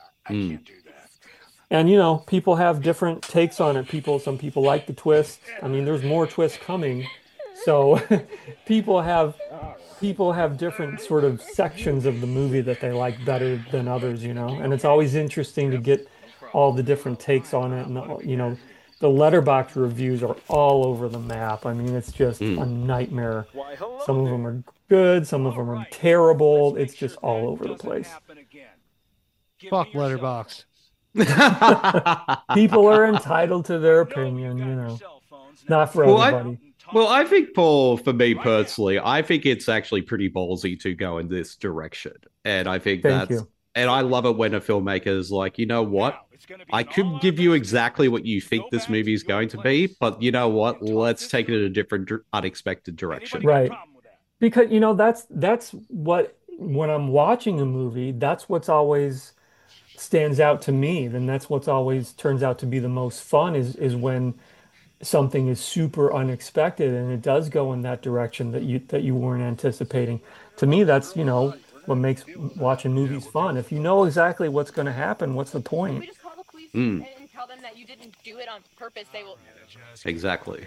And, you know, people have different takes on it. Some people like the twist. I mean, there's more twists coming. So people have different sort of sections of the movie that they like better than others, you know. And it's always interesting to get all the different takes on it. And, you know, the Letterboxd reviews are all over the map. I mean, it's just a nightmare. Some of them are good. Some of them are terrible. It's just all over the place. Fuck Letterboxd. People are entitled to their opinion, you know. Not for everybody. Well, I think, Paul, for me personally, I think it's actually pretty ballsy to go in this direction. And I think and I love it when a filmmaker is like, you know what? I could give you exactly what you think this movie is going to be, but you know what? Let's take it in a different, unexpected direction. Right. Because, you know, that's what, when I'm watching a movie, that's what's always stands out to me. Then that's what's always turns out to be the most fun is when something is super unexpected and it does go in that direction that you weren't anticipating. To me, that's, you know, what makes watching movies fun. If you know exactly what's going to happen, what's the point? We just call the police and tell them that you didn't do it on purpose. They will. Exactly.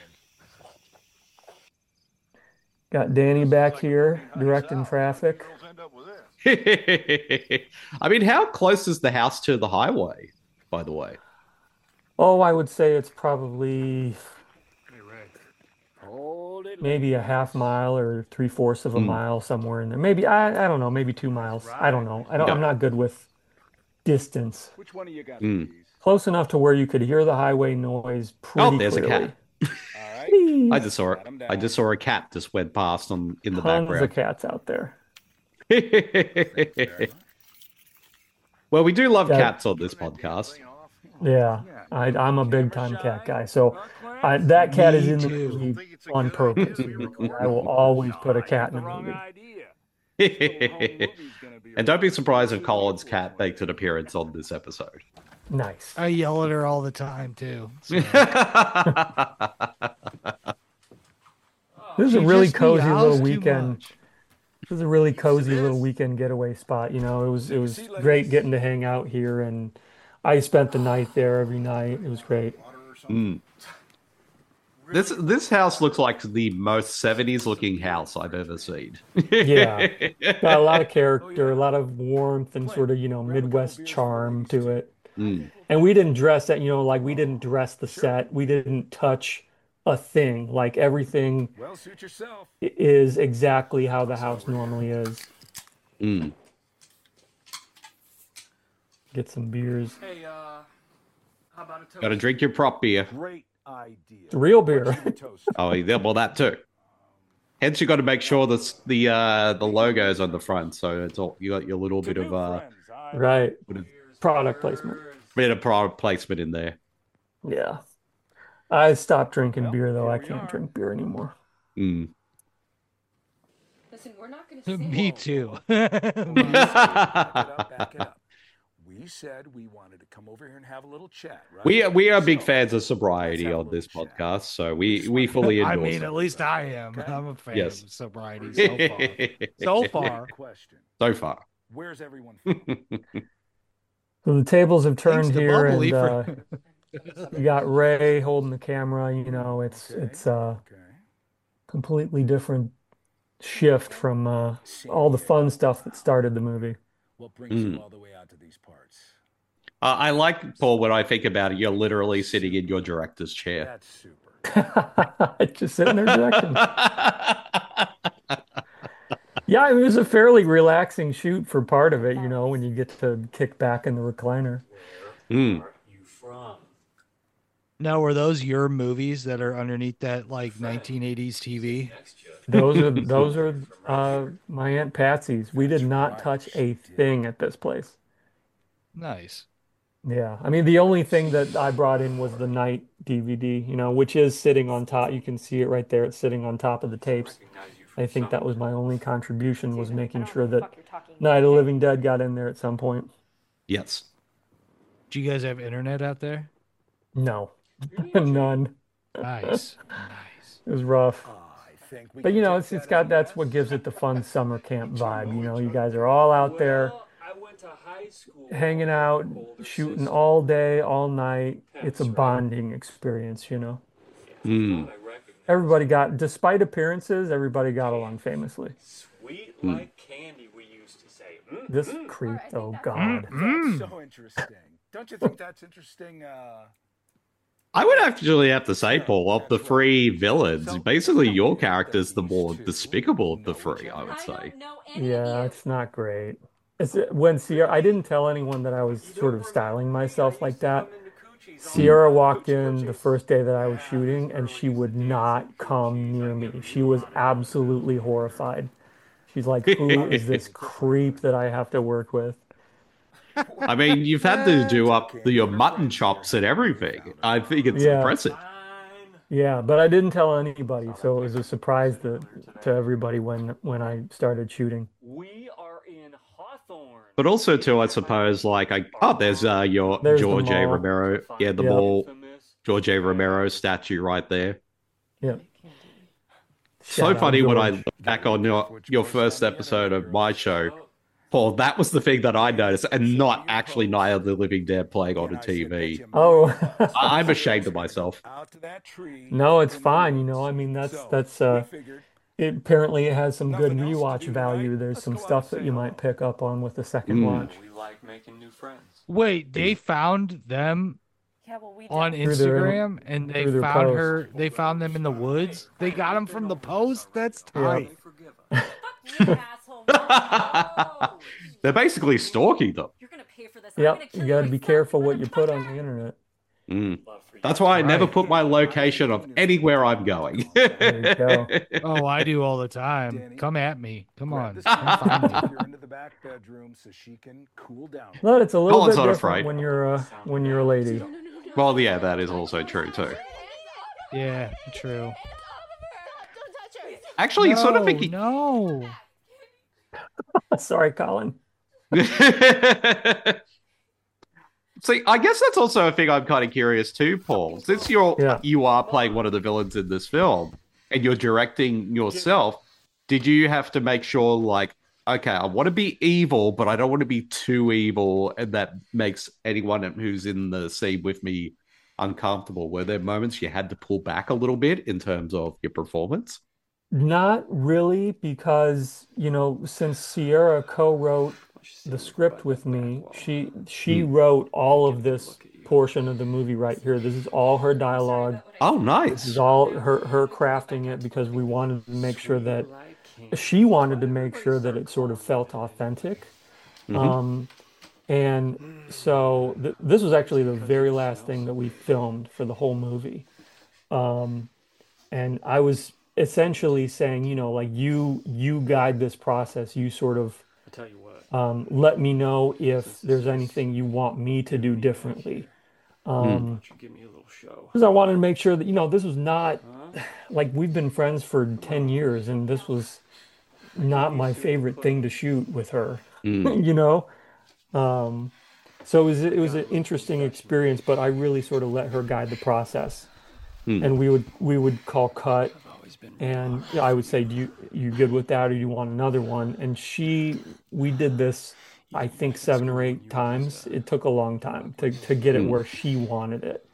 Got Danny back here directing traffic. I mean, how close is the house to the highway, by the way? Oh, I would say it's probably maybe a half mile or 3/4 of a mile, somewhere in there. Maybe I don't know, maybe 2 miles. I don't know. I'm not good with distance. Which one of you got Close enough to where you could hear the highway noise pretty there's clearly. a cat. I just saw it. I just saw a cat just went past in the background. Tons of cats out there. Well, we do love cats on this podcast. Yeah, I'm a big time cat guy. So that cat is in the movie on purpose. I will always put a cat in the movie. And don't be surprised if Colin's cat makes an appearance on this episode. Nice. I yell at her all the time too. So. This is a really cozy little weekend. This was a really cozy little weekend getaway spot. You know, it was great getting to hang out here, and I spent the night there every night. It was great. Mm. This house looks like the most 70s looking house I've ever seen. Yeah. Got a lot of character, a lot of warmth and sort of, Midwest charm to it. Mm. And we didn't dress that, like we didn't dress the set. We didn't touch a thing. Like everything Well, suit yourself. is exactly how the house normally is. Mm. Get some beers. Hey, how about a toast? Gotta drink your prop beer. Great idea. It's real beer. Oh, yeah, well, that too. Hence, you got to make sure that the logo's on the front, so it's all you got your little bit of Right. Product placement. product placement in there. Yeah. I stopped drinking beer though. I can't drink beer anymore. Mm. Listen, we're not going to Me too. Back it up. We said we wanted to come over here and have a little chat, right? We are big fans of sobriety on this podcast, so we fully endorse. I mean, it. at least I am. I'm a fan Yes. of sobriety so far. Question. So far. Where's everyone from? So the tables have Thanks turned to here, Bubbly and you got Ray holding the camera. It's completely different shift from all the fun stuff that started the movie. What brings you all the way out to these parts? I like, Paul, when I think about it, you're literally sitting in your director's chair. That's super. Just sitting there directing. Yeah, it was a fairly relaxing shoot for part of it, when you get to kick back in the recliner. Mm. Now, were those your movies that are underneath that like 1980s TV? Those are my Aunt Patsy's. We did not touch a thing at this place. Nice. Yeah, I mean the only thing that I brought in was the Night DVD, which is sitting on top. You can see it right there. It's sitting on top of the tapes. I think that was my only contribution, was making sure that Night of the Living Dead got in there at some point. Yes. Do you guys have internet out there? No, none. Nice. It was rough. But it's got, that's what gives it the fun summer camp vibe. You guys are all out there hanging out, shooting all day, all night. It's a bonding experience, Mm. Everybody despite appearances, everybody got along famously. Sweet like candy, we used to say. This creep, oh God. That's so interesting. Don't you think that's interesting? I would actually have to say, Paul, of the three villains, basically your character's the more despicable of the three, I would say. Yeah, it's not great. When Sierra, I didn't tell anyone that I was sort of styling myself like that. Sierra walked in the first day that I was shooting, and she would not come near me. She was absolutely horrified. She's like, who is this creep that I have to work with? I mean, you've had to do up your mutton chops and everything. I think it's impressive. Yeah, but I didn't tell anybody, so it was a surprise to everybody when I started shooting. We are in Hawthorne. But also, too, I suppose, there's George A. Romero. Yeah, the mall. George A. Romero statue right there. Yeah. So funny when I look back on your first episode of my show, Paul, that was the thing that I noticed, and not actually Night of the Living Dead playing on a TV. Oh. I'm ashamed of myself. No, it's fine. I mean, that's apparently it has some good rewatch value. There's some stuff that you might pick up on with the second watch. We like making new friends. Wait, they found them on Instagram, and they found post. her. They found them in the woods. They got them from the post. That's tight. They're basically stalking them. Yep, you got to be careful what you put on the internet. Mm. That's why I never put my location of anywhere I'm going. There you go. Oh, I do all the time. Come at me. Come on. Come find me. You're into the back bedroom so she can cool down. But it's a little Colin's bit not different afraid. when you're a lady. Well, yeah, that is also true, too. Yeah, true. Actually, no, sort of thinking... No. Sorry, Colin. See, I guess that's also a thing I'm kind of curious too, Paul. Since you are playing one of the villains in this film, and you're directing yourself, did you have to make sure, okay, I want to be evil, but I don't want to be too evil, and that makes anyone who's in the scene with me uncomfortable? Were there moments you had to pull back a little bit in terms of your performance? Not really, because, since Sierra co-wrote the script with me, she wrote all of this portion of the movie right here. This is all her dialogue. Oh, nice. This is all her crafting it, because we wanted to make sure that she wanted to make sure that it sort of felt authentic. And so this was actually the very last thing that we filmed for the whole movie. And I was essentially saying, like, you guide this process. You sort of I tell you what. let me know if there's anything you want me to do differently. Why don't you give me a little show? Because I wanted to make sure that, this was not like, we've been friends for 10 years, and this was not my favorite thing to shoot with her, So it was an interesting experience, but I really sort of let her guide the process. And we would call cut, and I would say, "Do you good with that, or do you want another one?" And we did this, I think, 7 or 8 times. It took a long time to get it where she wanted it.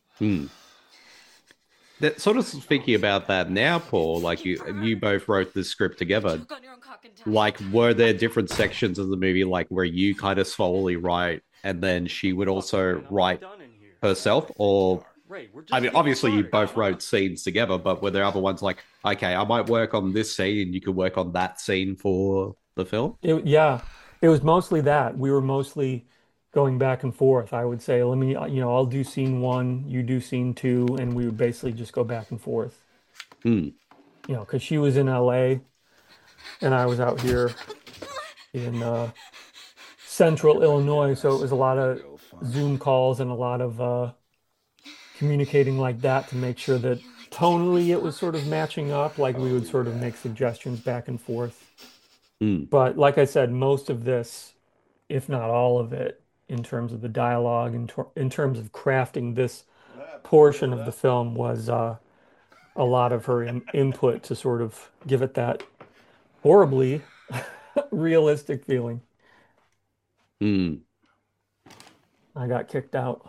That sort of thinking about that now, Paul. Like you both wrote this script together. Like, were there different sections of the movie, like where you kind of solely write, and then she would also write herself, or? I mean, obviously you both wrote scenes together, but were there other ones like, okay, I might work on this scene and you could work on that scene for the film? It was mostly that. We were mostly going back and forth. I would say, let me, I'll do scene 1, you do scene 2, and we would basically just go back and forth. Because she was in LA and I was out here in central Illinois, so it was a lot of Zoom calls and a lot of communicating like that to make sure that tonally it was sort of matching up. Like, we would sort of make suggestions back and forth. But like I said, most of this, if not all of it, in terms of the dialogue, in terms of crafting this portion of the film, was a lot of her input to sort of give it that horribly realistic feeling. I got kicked out.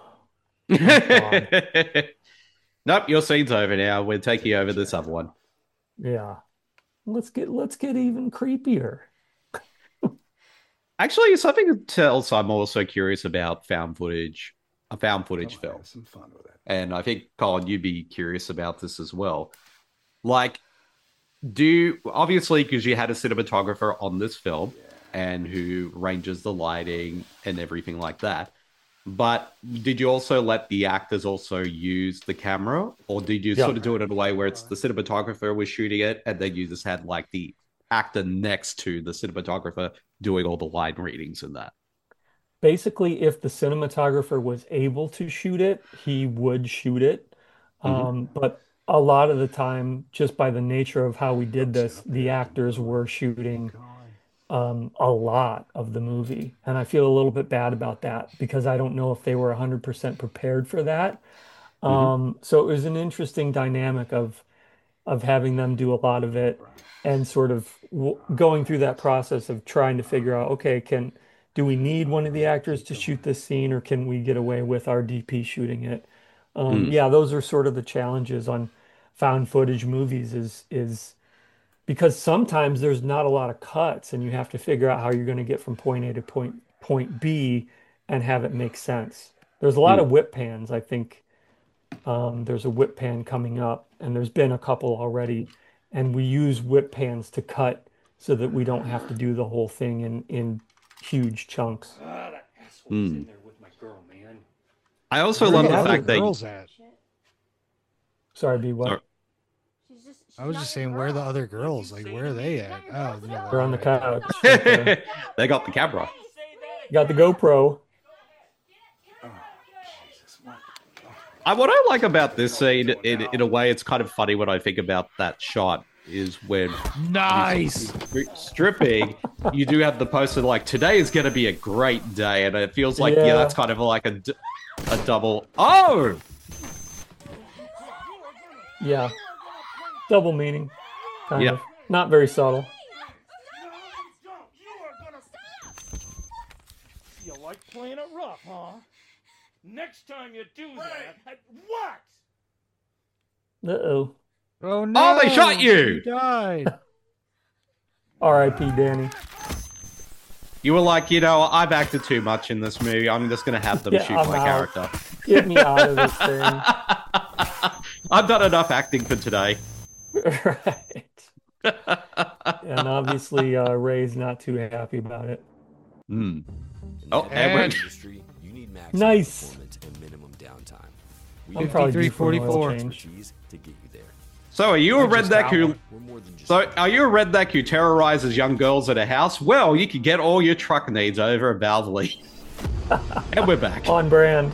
Nope, your scene's over now. We're taking over this other one. Yeah. Let's get even creepier. Actually, something else I'm also curious about a found footage film. Some fun with it. And I think, Colin, you'd be curious about this as well. Like, obviously, because you had a cinematographer on this film and who arranges the lighting and everything like that. But did you also let the actors also use the camera, or did you sort of do it in a way where it's the cinematographer was shooting it and then you just had like the actor next to the cinematographer doing all the line readings and that? Basically, if the cinematographer was able to shoot it, he would shoot it. But a lot of the time, just by the nature of how we did this, the actors were shooting a lot of the movie. And I feel a little bit bad about that, because I don't know if they were 100% prepared for that. So it was an interesting dynamic of having them do a lot of it, and sort of going through that process of trying to figure out, okay, do we need one of the actors to shoot this scene, or can we get away with our DP shooting it? Yeah, those are sort of the challenges on found footage movies, is because sometimes there's not a lot of cuts, and you have to figure out how you're going to get from point A to point B and have it make sense. There's a lot of whip pans. I think there's a whip pan coming up, and there's been a couple already, and we use whip pans to cut so that we don't have to do the whole thing in huge chunks. That asshole's in there with my girl, man. I also love the fact that girls at? Sorry, B, what? I was just saying, where are the other girls? Like, where are they at? Oh, they're on the couch. They got the camera. Got the GoPro. What I like about this scene, in a way, it's kind of funny when I think about that shot, is when stripping, you do have the poster like, today is going to be a great day, and it feels like that's kind of like a double. Oh, yeah, double meaning, kind of, not very subtle. You like playing it rough, huh? Next time you do that, what? Uh-oh. Oh no! Oh, they shot you! He died. R.I.P. Danny. You were like, I've acted too much in this movie. I'm just going to have them shoot I'm my out. character. Get me out of this thing. I've done enough acting for today. Right. And obviously, Ray's not too happy about it. Oh, and industry, you need maximum nice. Performance and minimum downtime. I'm probably due for an oil 53-44. change. To get you there. So are you a redneck who? We're more than just Are you a redneck who terrorizes young girls at a house? Well, you can get all your truck needs over at Valvoline. And we're back. On brand.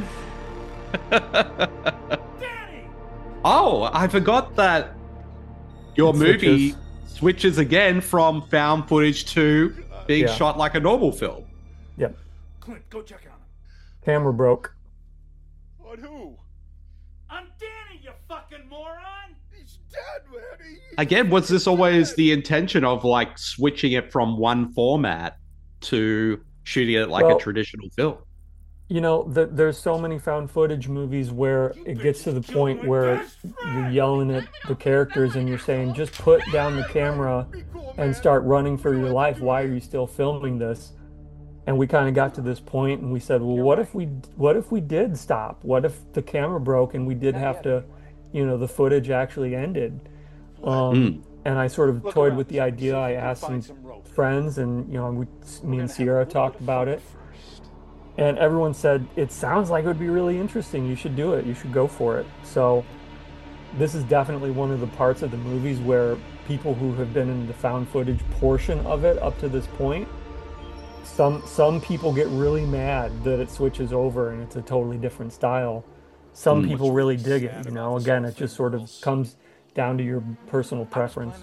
Oh, I forgot that your movie switches again from found footage to being shot like a normal film. Yep. Clint, go check on him. Camera broke. On who? On Danny, you fucking moron! He's dead, man. Again, was this always the intention of like switching it from one format to shooting it like a traditional film? There's so many found footage movies where it gets to the point where you're yelling at the characters and you're saying, just put down the camera and start running for your life. Why are you still filming this? And we kind of got to this point and we said, well, what if we did stop? What if the camera broke and we did have to, the footage actually ended? And I sort of toyed with the idea. I asked some friends and, me and Sierra talked about it. And everyone said, it sounds like it would be really interesting. You should do it. You should go for it. So this is definitely one of the parts of the movies where people who have been in the found footage portion of it up to this point, some people get really mad that it switches over and it's a totally different style. Some people really dig it. Again, it just sort of comes down to your personal preference.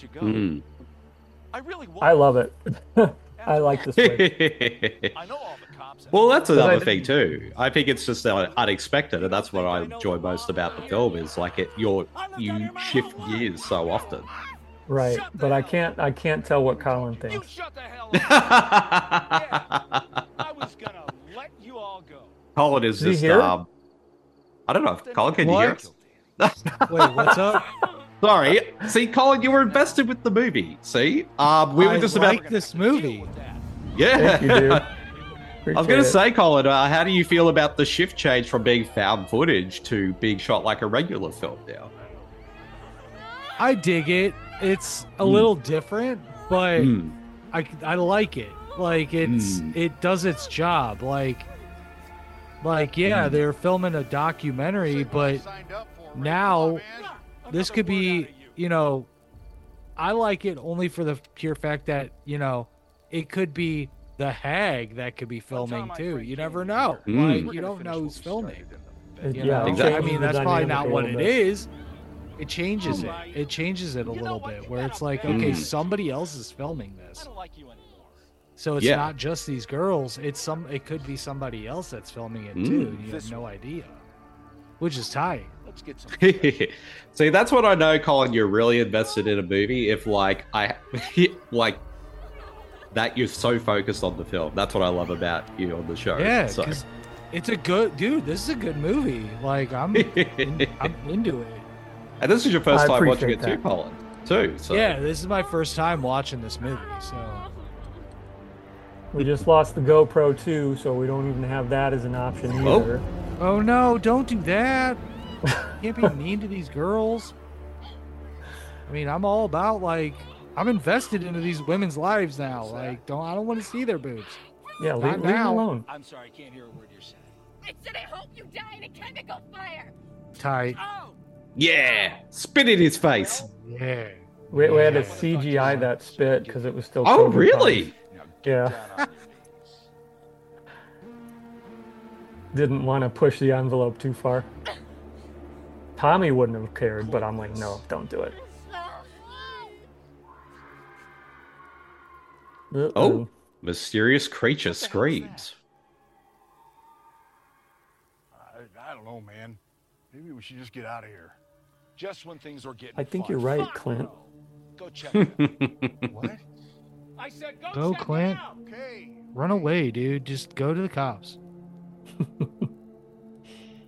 I love it. I like this way. Well, that's another thing too. I think it's just unexpected, and that's what I enjoy most about the film is like you shift gears so often. Right, but I can't tell what Colin thinks. Shut the hell up! I was gonna let you all go. Colin is just I don't know. Colin, can you hear us? Wait, what's up? Sorry. See, Colin, you were invested with the movie. See, we were just about this movie. Yeah. Thank you, dude. I was going to say, Colin, how do you feel about the shift change from being found footage to being shot like a regular film now? I dig it. It's a little different, but I like it. Like it does its job. Like they're filming a documentary, but now this could be, I like it only for the pure fact that, it could be the Hag that could be filming too. You never know. Like, you don't know who's filming. Exactly. I mean, that's probably not what it is. It changes it. It changes it a little bit where it's like, okay, somebody else is filming this. So it's not just these girls. It could be somebody else that's filming it too. And you have no idea, which is tight. Let's get some. See, that's what I know, Colin. You're really invested in a movie. If that you're so focused on the film. That's what I love about you on the show. Yeah, because it's a good dude. This is a good movie. Like I'm into it. And this is your first time watching it too, Colin. Too. So. Yeah, this is my first time watching this movie. So we just lost the GoPro too, so we don't even have that as an option either. Oh no! Don't do that. You can't be mean to these girls. I mean, I'm all about I'm invested into these women's lives now. Like, I don't want to see their boobs. Yeah, leave them alone. I'm sorry, I can't hear a word you're saying. I said I hope you die in a chemical fire. Tight. Yeah, spit in his face. Yeah. We had to CGI that spit because it was still. Oh, COVID really? times. Yeah. Didn't want to push the envelope too far. Tommy wouldn't have cared, but I'm like, no, don't do it. Oh, mysterious creature screams. I don't know, man. Maybe we should just get out of here. Just when things are getting I think fun. you're right, Clint. Go check it out. What? I said go check Clint. it out. Okay. Run away, dude. Just go to the cops.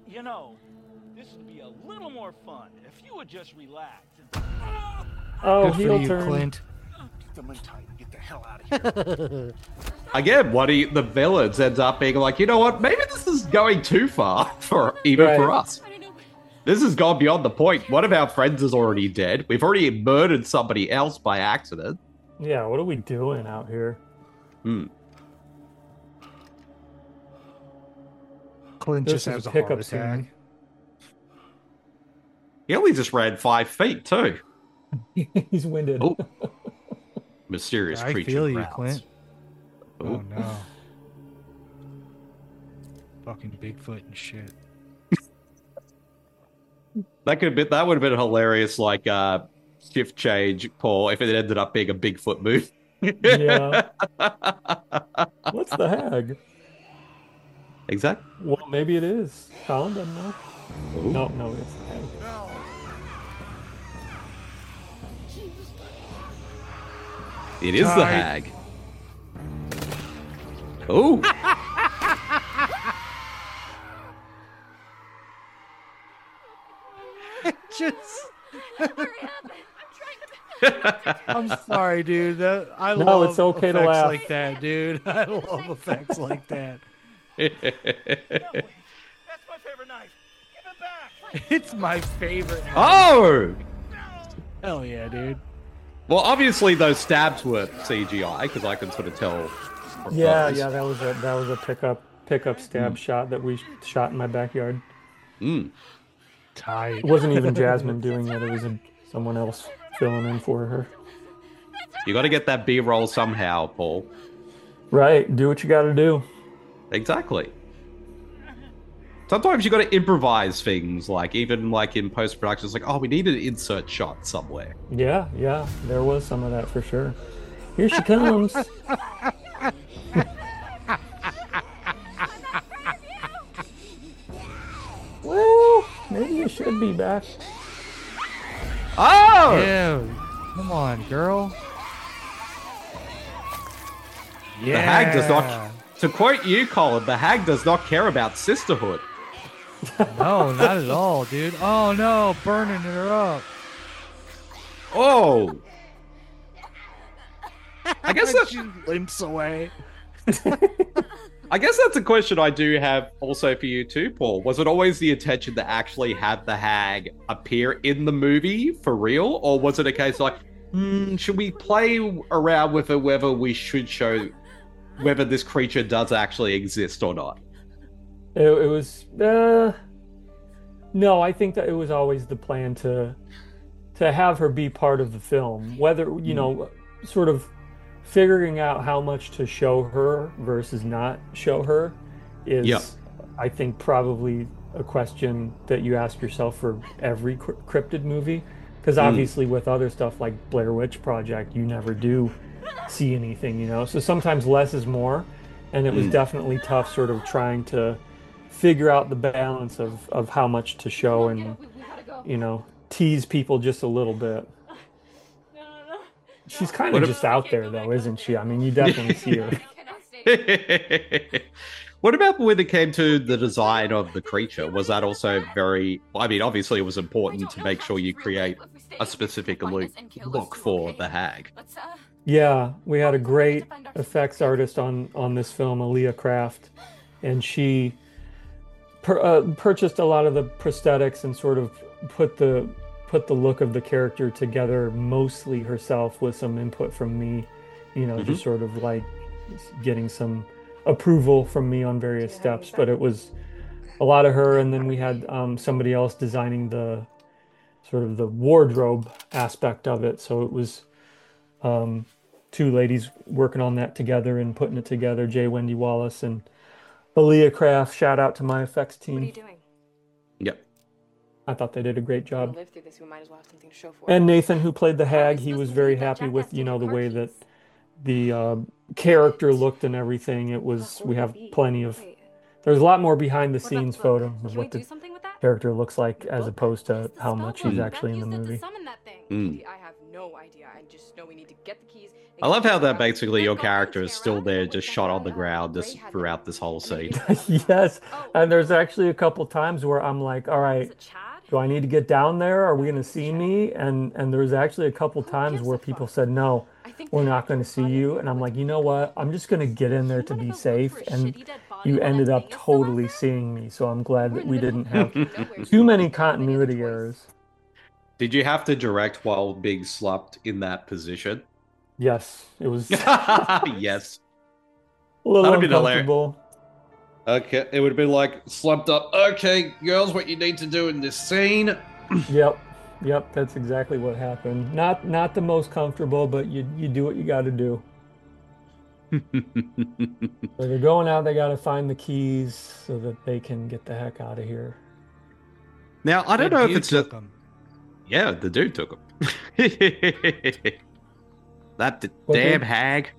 You know, this would be a little more fun if you would just relax. Oh, Good for heel you, turn. Clint. Get them in tight and get the hell out of here. Again, one of the villains ends up being like, you know what? Maybe this is going too far for for us. This has gone beyond the point. One of our friends is already dead. We've already murdered somebody else by accident. Yeah, what are we doing out here? Clint This just is has a a heart pickup attack. scene. He only just ran 5 feet, too. He's winded. Oh. Mysterious I creature. feel you, growls. Clint. Oh. Oh no. Fucking Bigfoot and shit. That would have been hilarious, like shift change, Paul, if it ended up being a Bigfoot move. Yeah. What's the hag? Exactly. Well, maybe it is. Colin doesn't know. No, it's the hag. It is the hag. Oh. I'm sorry, dude. I No, love it's okay to effects laugh. like that, dude. I love effects like that. That's my favorite knife. Give it back. It's my favorite. Oh! Hell yeah, dude. Well, obviously those stabs were CGI because I can sort of tell. from Yeah, those. yeah, that was a pickup stab shot that we shot in my backyard. Tight. It wasn't even Jasmine doing it. It was someone else filling in for her. You got to get that B-roll somehow, Paul. Right. Do what you got to do. Exactly. Sometimes you got to improvise things, like even like in post-production, it's like, oh, we need an insert shot somewhere. Yeah, there was some of that for sure. Here she comes. Well, maybe you should be back. Oh! Yeah. Come on, girl. Yeah. The hag does not, to quote you, Colin, the hag does not care about sisterhood. No, not at all, dude. Oh no, burning her up. Oh. I guess that she limps away. I guess that's a question I do have also for you too, Paul. Was it always the intention to actually have the hag appear in the movie for real? Or was it a case like, should we play around with it whether we should show whether this creature does actually exist or not? It was no, I think that it was always the plan to have her be part of the film. Whether, you know, sort of figuring out how much to show her versus not show her is, I think, probably a question that you ask yourself for every cryptid movie. Because obviously with other stuff like Blair Witch Project, you never do see anything, you know? So sometimes less is more. And it was definitely tough sort of trying to figure out the balance of how much to show and, you know, tease people just a little bit. She's kind of just out there, though, isn't she? I mean, you definitely see her. What about when it came to the design of the creature? Was that also very... I mean, obviously it was important to make sure you create a specific look for the hag. Yeah, we had a great effects artist on this film, Aaliyah Craft, and she purchased a lot of the prosthetics and sort of put the look of the character together mostly herself with some input from me, you know, just sort of like getting some approval from me on various steps. But it was a lot of her, and then we had somebody else designing the sort of the wardrobe aspect of it. So it was two ladies working on that together and putting it together, J. Wendy Wallace and Aaliyah Craft. Shout out to my effects team. What are you doing? Yep. I thought they did a great job. Live through this, we might as well have something to show for And Nathan, who played the hag, he was very happy with, you know, the way that the character looked and everything. It was, we have plenty of, there's a lot more behind the scenes photos of what the character looks like as opposed to how much he's actually in the movie. I have no idea. I just know we need to get the keys. I love how that basically your character is still there, just shot on the ground just throughout this whole scene. Yes, and there's actually a couple times where I'm like, all right, do I need to get down there? Are we going to see me? And there's actually a couple times where people said, no, we're not going to see you. And I'm like, you know what? I'm just going to get in there to be safe. And you ended up totally seeing me. So I'm glad that we didn't have too many continuity errors. Did you have to direct while being slumped in that position? Yes, it was. Yes. A little That'd be uncomfortable. Okay, it would have been like slumped up. Okay, girls, what you need to do in this scene. Yep, that's exactly what happened. Not the most comfortable, but you do what you got to do. So they're going out. They got to find the keys so that they can get the heck out of here. Now I don't know if it's just. Yeah, the dude took him. That damn hag.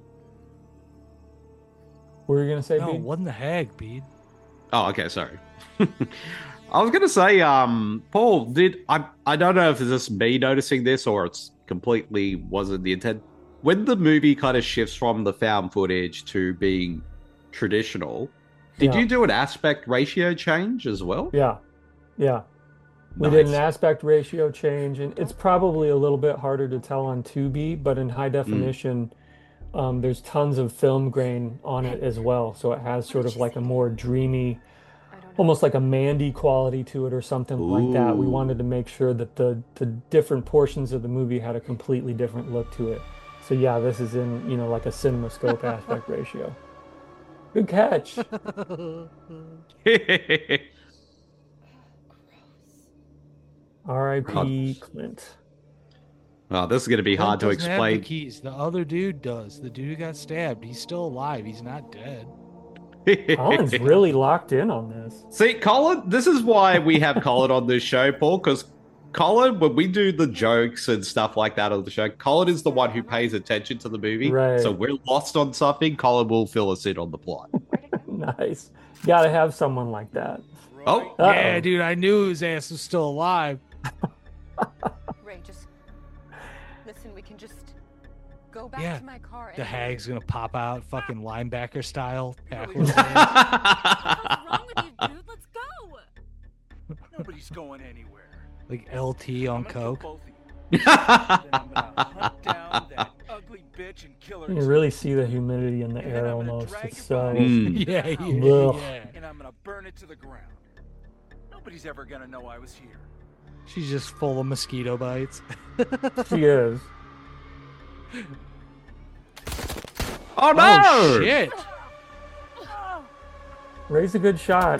What were you gonna say, No, it Bede? wasn't the hag, Bede. Oh, okay, sorry. I was gonna say, Paul, I don't know if it's just me noticing this or it's completely wasn't the intent. When the movie kind of shifts from the found footage to being traditional, did you do an aspect ratio change as well? Yeah. We did an aspect ratio change, and it's probably a little bit harder to tell on Tubi, but in high definition, there's tons of film grain on it as well. So it has sort of like a more dreamy, almost like a Mandy quality to it or something like that. We wanted to make sure that the different portions of the movie had a completely different look to it. So yeah, this is in, like a CinemaScope aspect ratio. Good catch. R.I.P. Clint. Oh, this is going to be hard to Clint doesn't have the explain. keys. The other dude does. The dude who got stabbed. He's still alive. He's not dead. Colin's really locked in on this. See, Colin, this is why we have Colin on this show, Paul, because Colin, when we do the jokes and stuff like that on the show, Colin is the one who pays attention to the movie. Right. So we're lost on something, Colin will fill us in on the plot. Nice. Gotta have someone like that. Oh, yeah, dude, I knew his ass was still alive. Ray, just listen. We can just go back Yeah, to my car. And the hag's gonna pop out, fucking linebacker style, backwards. What's wrong with you, dude? Let's go. Nobody's going anywhere. Like LT on coke. Then I'm gonna hunt down that ugly bitch and kill her. You can really see the humidity in the air almost. It's so... Yeah. Ugh. And I'm gonna burn it to the ground. Nobody's ever gonna know I was here. She's just full of mosquito bites. She is. Oh no! Oh, shit! Ray's a good shot.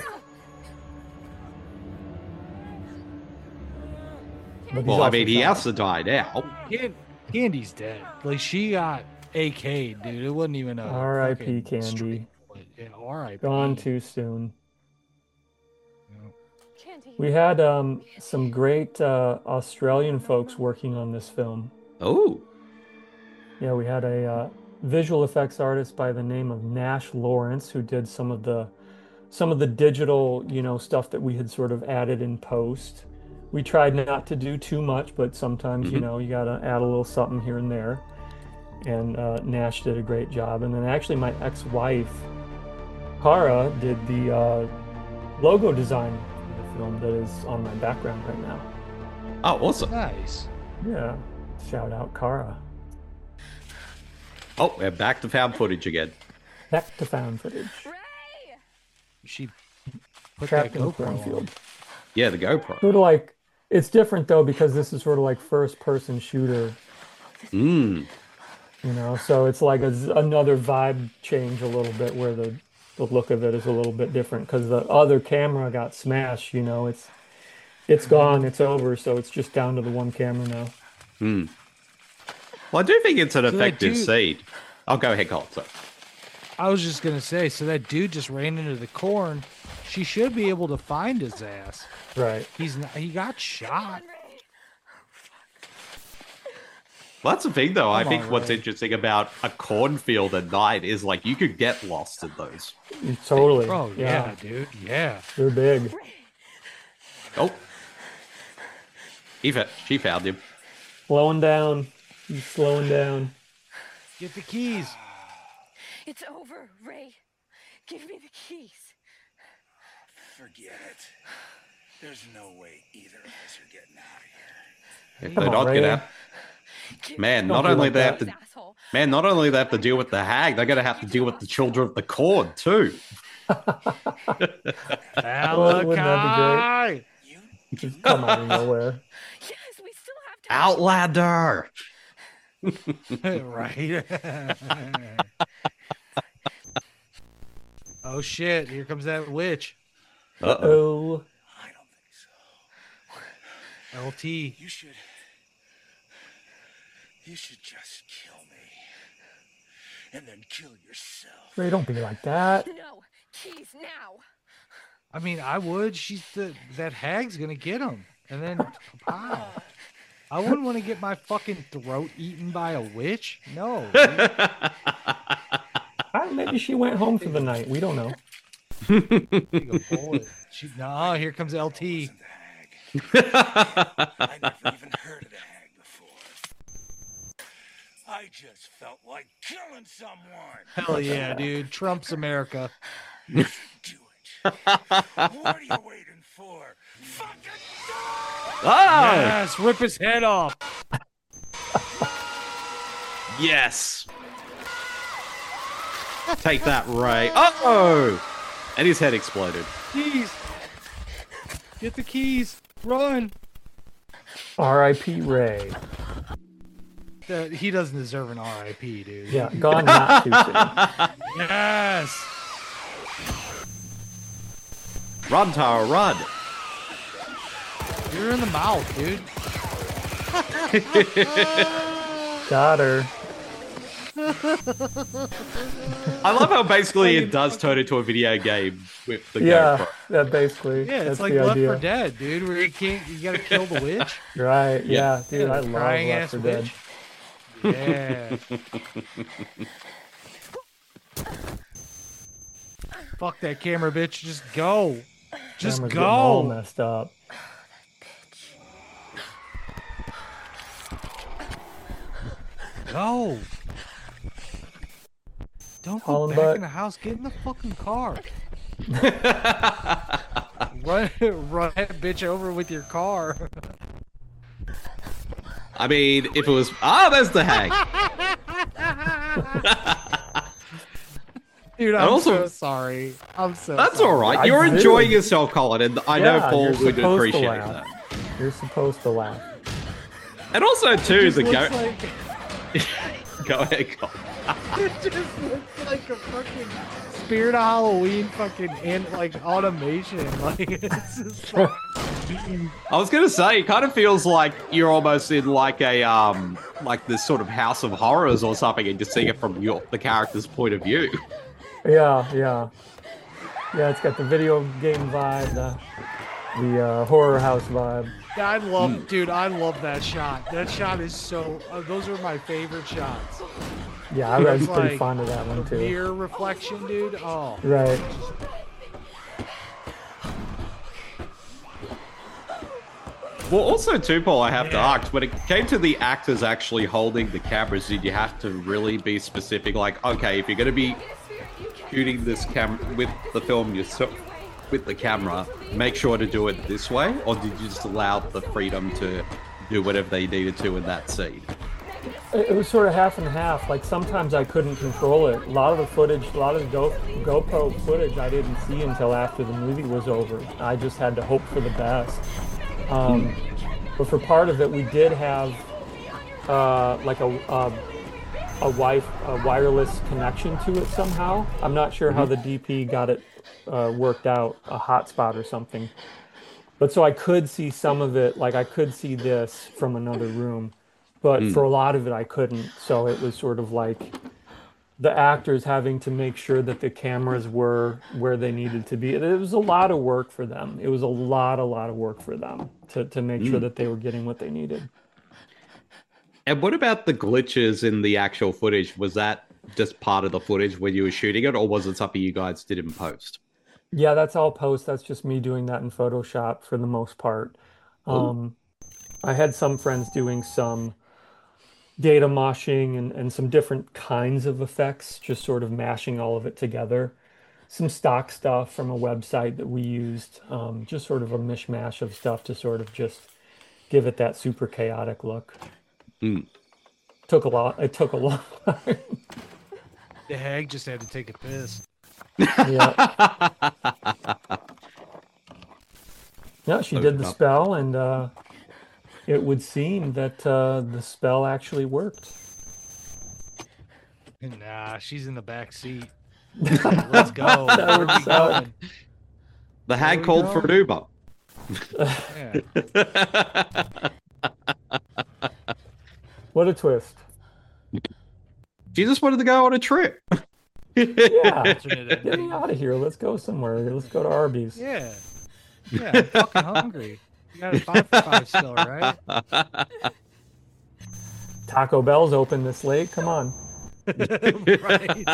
But Well, I mean, he shot. has to die now. Candy's dead. Like, she got AK'd, dude. It wasn't even a R.I.P. fucking Candy. street bullet. Yeah, R.I.P. Gone too soon. We had some great Australian folks working on this film. Oh. Yeah, we had a visual effects artist by the name of Nash Lawrence who did some of the digital, stuff that we had sort of added in post. We tried not to do too much, but sometimes, you gotta add a little something here and there. And Nash did a great job. And then actually my ex-wife, Cara, did the logo design for the film that is on my background right now. Oh, awesome. Nice. Yeah. Shout out Cara. Oh, we're back to found footage again. Back to found footage. She put Trapped that in the GoPro on. cornfield. Yeah, the GoPro. Sort of like, it's different though because this is sort of like first person shooter. So it's like another vibe change a little bit where the look of it is a little bit different because the other camera got smashed, it's gone, it's over, so it's just down to the one camera now. Well, I do think it's an So that effective dude- seed. I'll go ahead, Colin. Sorry. I was just gonna say, so that dude just ran into the corn. She should be able to find his ass. Right. He got shot. Well, that's the thing, though. I Come think on, what's Ray. interesting about a cornfield at night is like you could get lost in those. Totally. Bro, yeah, dude. Yeah. They're big. Oh. She found him. slowing down. He's slowing down. Get the keys. It's over, Ray. Give me the keys. Forget it. There's no way either of us are getting out of here. If they're not gonna Man, not only they have to not only they have to deal with the hag, they're gonna have to deal with the children of the Cord too. Malachi! Just come out of nowhere. Yes, we still have to. Outlander! Right. Oh shit, here comes that witch. Uh-oh. I don't think so. LT. You should just kill me. And then kill yourself. Ray, don't be like that. No, keys now. I mean, I would. That hag's gonna get him, and then wow. I wouldn't want to get my fucking throat eaten by a witch. No. Maybe she went home for the night. We don't know. No, here comes LT. I never even heard of the hag before. I just felt like killing someone. Hell yeah, dude. Trump's America. Do it. What are you waiting for? Fucking do it! Ah! Yes, rip his head off. Yes. Take that, Ray. Uh-oh! And his head exploded. Keys. Get the keys. Run. R.I.P. Ray. He doesn't deserve an R.I.P., dude. Yeah, gone not too soon. Yes. Run, Tara, run. You're in the mouth, dude. Got her. I love how basically it does turn into a video game with the GoPro. Yeah, basically. Yeah, that's it's like the Left idea. 4 Dead, dude, where you gotta kill the witch. Right, yeah, dude, I love crying Left ass 4 Dead. witch. Yeah. Fuck that camera, bitch. Just go. Just Camera's getting all go. messed up. Go. Don't Call go him back back. in the house. Get in the fucking car. run that bitch over with your car. I mean, if it was... Ah, there's the hag. Dude, I'm also- so sorry. I'm so That's sorry. all right. I You're do. enjoying yourself, Colin, and I know Yeah, Paul you're would supposed to appreciate laugh. that. You're supposed to laugh. And also, too, Just the looks go... like, Go ahead, Colin. it just looks like a fucking Spirit of Halloween fucking automation. Like it's just like, I was gonna say, it kind of feels like you're almost in like a like this sort of House of Horrors or something, and just seeing it from the character's point of view. Yeah. It's got the video game vibe, the horror house vibe. yeah, I love, dude. I love that shot. That shot is so. Those are my favorite shots. Yeah, I was It's pretty like fond of that one the too. mirror reflection, dude. Oh, Right. Well, also too, Paul, I have to ask, when it came to the actors actually holding the cameras, did you have to really be specific? Like, okay, if you're going to be shooting this with the film yourself with the camera, make sure to do it this way, or did you just allow the freedom to do whatever they needed to in that scene? It was sort of half and half. Like sometimes I couldn't control it. A lot of the footage, a lot of the GoPro footage I didn't see until after the movie was over. I just had to hope for the best. But for part of it, we did have like a wireless connection to it somehow. I'm not sure how the DP got it worked out, a hotspot or something. But so I could see some of it, like I could see this from another room. But for a lot of it, I couldn't. So it was sort of like the actors having to make sure that the cameras were where they needed to be. It was a lot of work for them. It was a lot of work for them to make sure that they were getting what they needed. And what about the glitches in the actual footage? Was that just part of the footage when you were shooting it, or was it something you guys did in post? Yeah, that's all post. That's just me doing that in Photoshop for the most part. I had some friends doing some data moshing and some different kinds of effects, just sort of mashing all of it together. Some stock stuff from a website that we used, just sort of a mishmash of stuff to sort of just give it that super chaotic look. Mm. Took a lot. It took a long time. The hag just had to take a piss. Yeah. Yeah, she did the spell, and it would seem that the spell actually worked. Nah, she's in the back seat. Let's go. That would suck. The hag called for an Uber. What a twist. She just wanted to go on a trip. Yeah. Get me out of here. Let's go somewhere. Let's go to Arby's. Yeah. Yeah, I'm fucking hungry. You got a 5 for 5 still, right? Taco Bell's open this late. Come on. Right.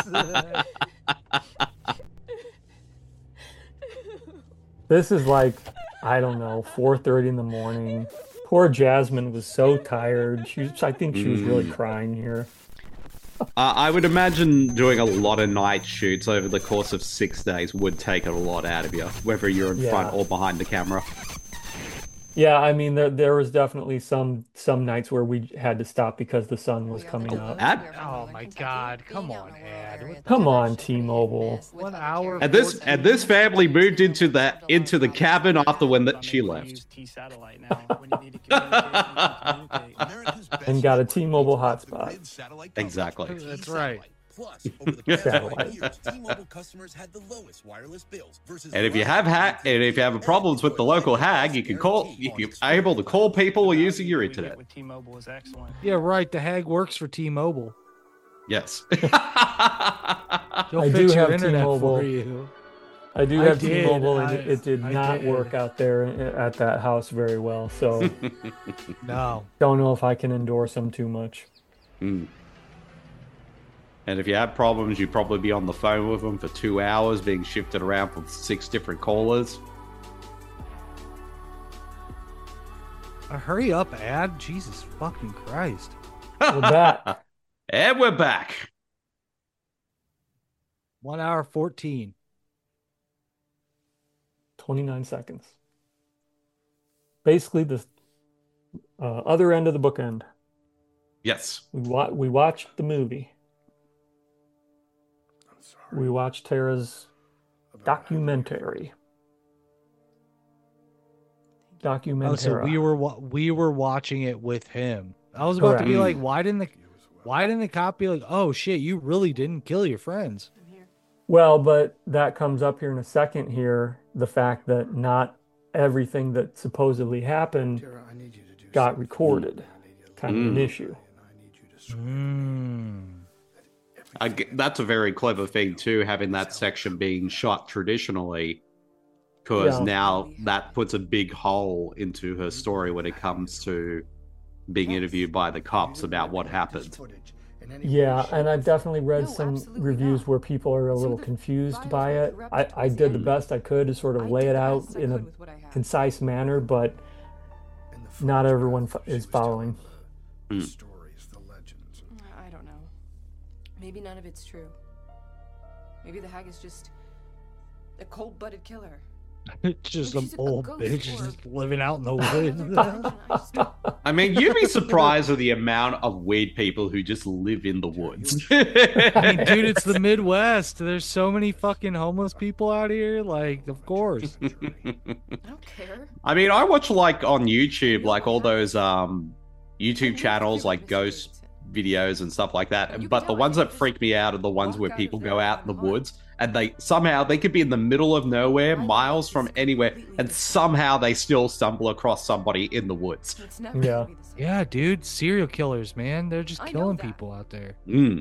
This is like, I don't know, 4:30 in the morning. Poor Jasmine was so tired. I think she was really crying here. I would imagine doing a lot of night shoots over the course of 6 days would take a lot out of you, whether you're in front or behind the camera. Yeah, I mean, there was definitely some nights where we had to stop because the sun was coming up. Oh my God! Come on, Ad. Come on, T-Mobile. 1 hour. And this family moved into the cabin after when she left. And got a T-Mobile hotspot. Exactly. That's right. Plus, over the past 5 years, T-Mobile customers had the lowest wireless bills versus. And if you have problems with the local hag, you're able to call people using your internet. T-Mobile is excellent. Yeah, right. The hag works for T-Mobile. Yes. I do have T-Mobile. I do have T-Mobile, and it did not work out there at that house very well. So, no, don't know if I can endorse them too much. Mm. And if you have problems, you'd probably be on the phone with them for 2 hours, being shifted around from 6 different callers. Hurry up, Ad. Jesus fucking Christ. We're back. And we're back. 1 hour 14. 29 seconds. Basically, the other end of the bookend. Yes. We watched the movie. We watched Tara's documentary. Oh, so we were watching it with him. I was about to be like, why didn't the cop be like, oh shit, you really didn't kill your friends? Well, but that comes up here in a second here, the fact that not everything that supposedly happened got recorded. Kind of an issue. That's a very clever thing too, having that section being shot traditionally, because now that puts a big hole into her story when it comes to being interviewed by the cops about what happened. Yeah, and I've definitely read some reviews where people are a little confused by it. I did the best I could to sort of lay it out in a concise manner, but not everyone is following. I don't know. Maybe none of it's true. Maybe the hag is just a cold-blooded killer. It's just some old bitch just living out in the woods. I mean, you'd be surprised at the amount of weird people who just live in the woods. I mean, dude, it's the Midwest. There's so many fucking homeless people out here. Like, of course. I don't care. I mean, I watch like on YouTube, like all those YouTube channels, like ghost videos and stuff like that. But the ones that freak me out are the ones where people go out in the woods and they could be in the middle of nowhere, miles from anywhere, and somehow they still stumble across somebody in the woods. Yeah. Yeah, dude, serial killers, man. They're just killing people out there. Mm.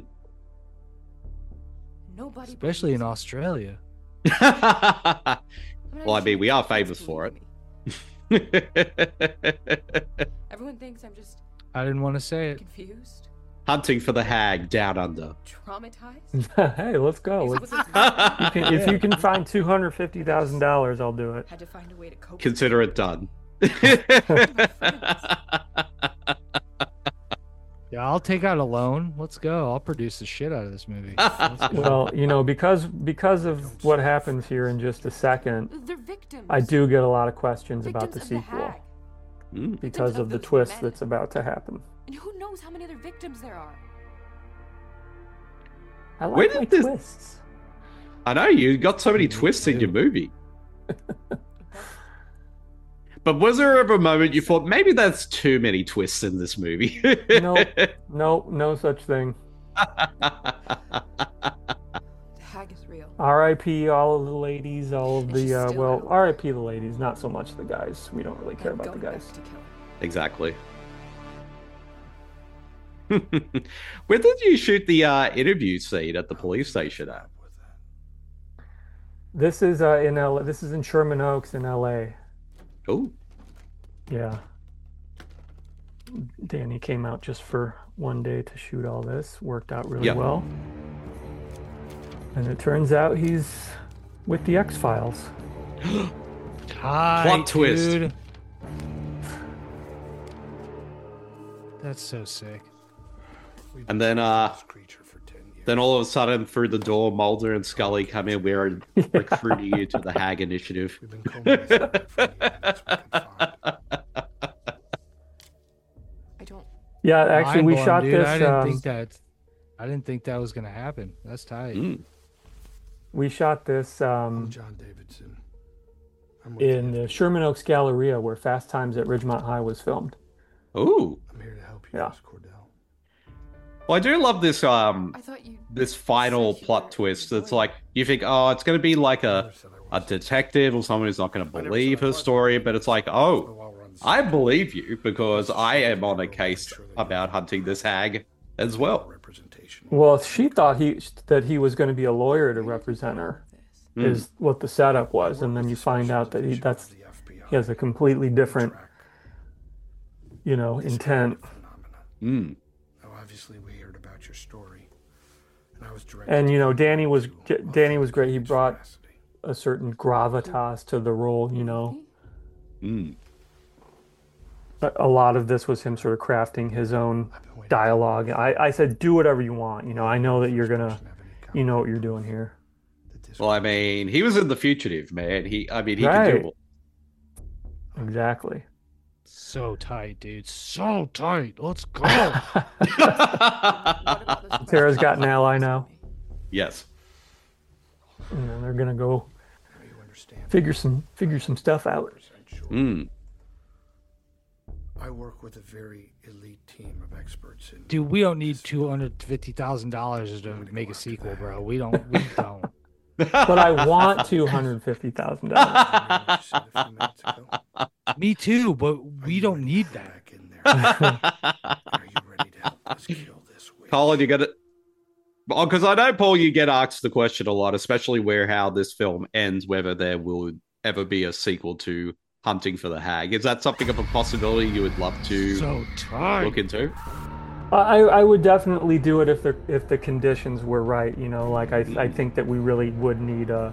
Especially in Australia. Well, I mean, we are famous for it. Everyone thinks I'm just I didn't want to say it. confused, Hunting for the hag down under. traumatized. Hey, let's go. If you can find $250,000, I'll do it. Had to find a way to cope. Consider it done. Yeah, Yeah, I'll take out a loan. Let's go. I'll produce the shit out of this movie. Let's go. Well, you know, because of what happens here in just a second, They're victims. I do get a lot of questions about the Victims of the sequel hag. because of the those twist men. that's about to happen. And who knows how many other victims there are? I Where like my did this- twists. I know you got so many twists in your movie. But was there ever a moment you thought maybe that's too many twists in this movie? No such thing. The hag is real. R.I.P. all of the ladies, all of the well, R.I.P. the ladies, not so much the guys. We don't really care about the guys. Exactly. Where did you shoot the interview scene at the police station at? This is in L. This is in Sherman Oaks in L.A. Oh. Yeah. Danny came out just for one day to shoot all this. Worked out really well. And it turns out he's with the X-Files. Plot twist. Dude. That's so sick. And then all of a sudden, through the door, Mulder and Scully come in. We're recruiting you to the Hag Initiative. Yeah, actually, we Mind-blown, shot dude. this. I didn't think that was gonna happen. That's tight. We shot this John Davidson. In the Sherman Oaks Galleria, where Fast Times at Ridgemont High was filmed. Ooh. I'm here to help you. Yeah. Well, I do love this this final plot twist. It's like you think, oh, it's going to be like a detective or someone who's not going to believe her story, but it's like, oh, I believe you because I am on a case about hunting this hag as well. Well, she thought that he was going to be a lawyer to represent her, is what the setup was, and then you find out that he has a completely different, intent. Obviously, we heard about your story, and I was And Danny was great. He brought a certain gravitas to the role. A lot of this was him sort of crafting his own dialogue. I said, do whatever you want. I know that you're gonna, you know what you're doing here. Well, I mean, he was in The Fugitive, man. He can Right. do it. Exactly. So tight, dude. So tight. Let's go. Tara's got an ally now. Yes. And then they're gonna go figure some stuff out. I work with a very elite team of experts in. Dude, we don't need $250,000 to make a sequel, bro. We don't. But I want $250,000. Me too, but we don't need that. Colin, you got it. Because I know, Paul, you get asked the question a lot, especially how this film ends, whether there will ever be a sequel to Hunting for the Hag. Is that something of a possibility you would love to look into? I would definitely do it if the conditions were right. I think that we really would need a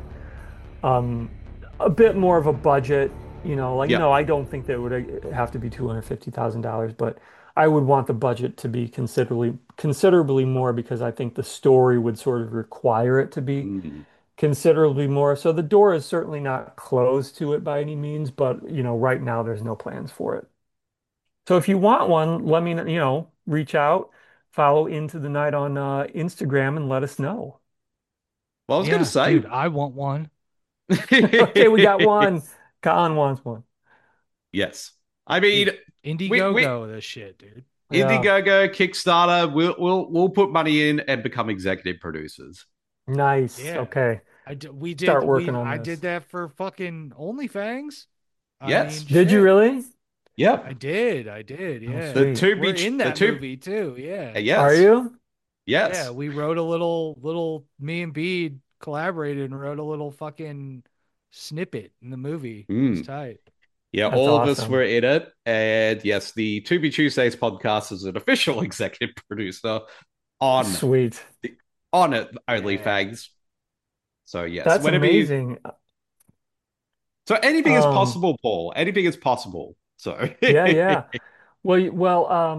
bit more of a budget. No, I don't think that it would have to be $250,000, but I would want the budget to be considerably more because I think the story would sort of require it to be considerably more. So the door is certainly not closed to it by any means, but right now there's no plans for it. So if you want one, let me reach out, follow Into the Night on Instagram, and let us know. Well, I was gonna say, dude, I want one. Okay, we got one. Colin wants one. Yes, I mean, Indiegogo, this shit, dude. Indiegogo, Kickstarter. We'll put money in and become executive producers. Nice. Yeah. Okay. We did. Start working on I this. did that for fucking OnlyFans. Yes. Did you really? Yep. I did. Yeah. We're in that movie too. Yeah. Yes. Are you? Yes. Yeah. We wrote a little. Me and Bede collaborated and wrote a little fucking snippet in the movie. It's tight. Yeah, That's all of us awesome. were in it. And yes, the To Be Tuesdays podcast is an official executive producer on Sweet. on it, OnlyFans. So yes, That's whenever amazing. So anything is possible, Paul. Anything is possible. So yeah. Well,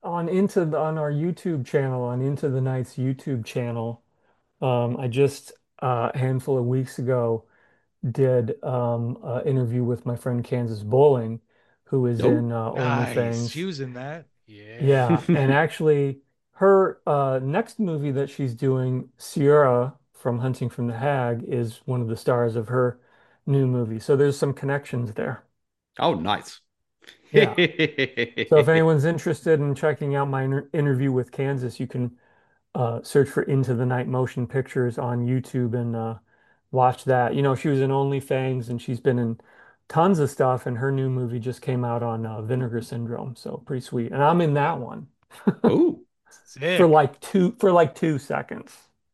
on our YouTube channel, on Into the Night's YouTube channel, I just a handful of weeks ago did an interview with my friend Kansas Bowling, who is in Nice. She OnlyFans. was in that. Yeah, Yeah. and actually, her next movie that she's doing, Sierra from Hunting from the Hag, is one of the stars of her new movie. So there's some connections there. Oh, nice. Yeah. So if anyone's interested in checking out my interview with Kansas, you can search for Into the Night Motion Pictures on YouTube and watch that. You know, she was in OnlyFans and she's been in tons of stuff, and her new movie just came out on Vinegar Syndrome, so pretty sweet. And I'm in that one Ooh. for Sick. like 2 seconds.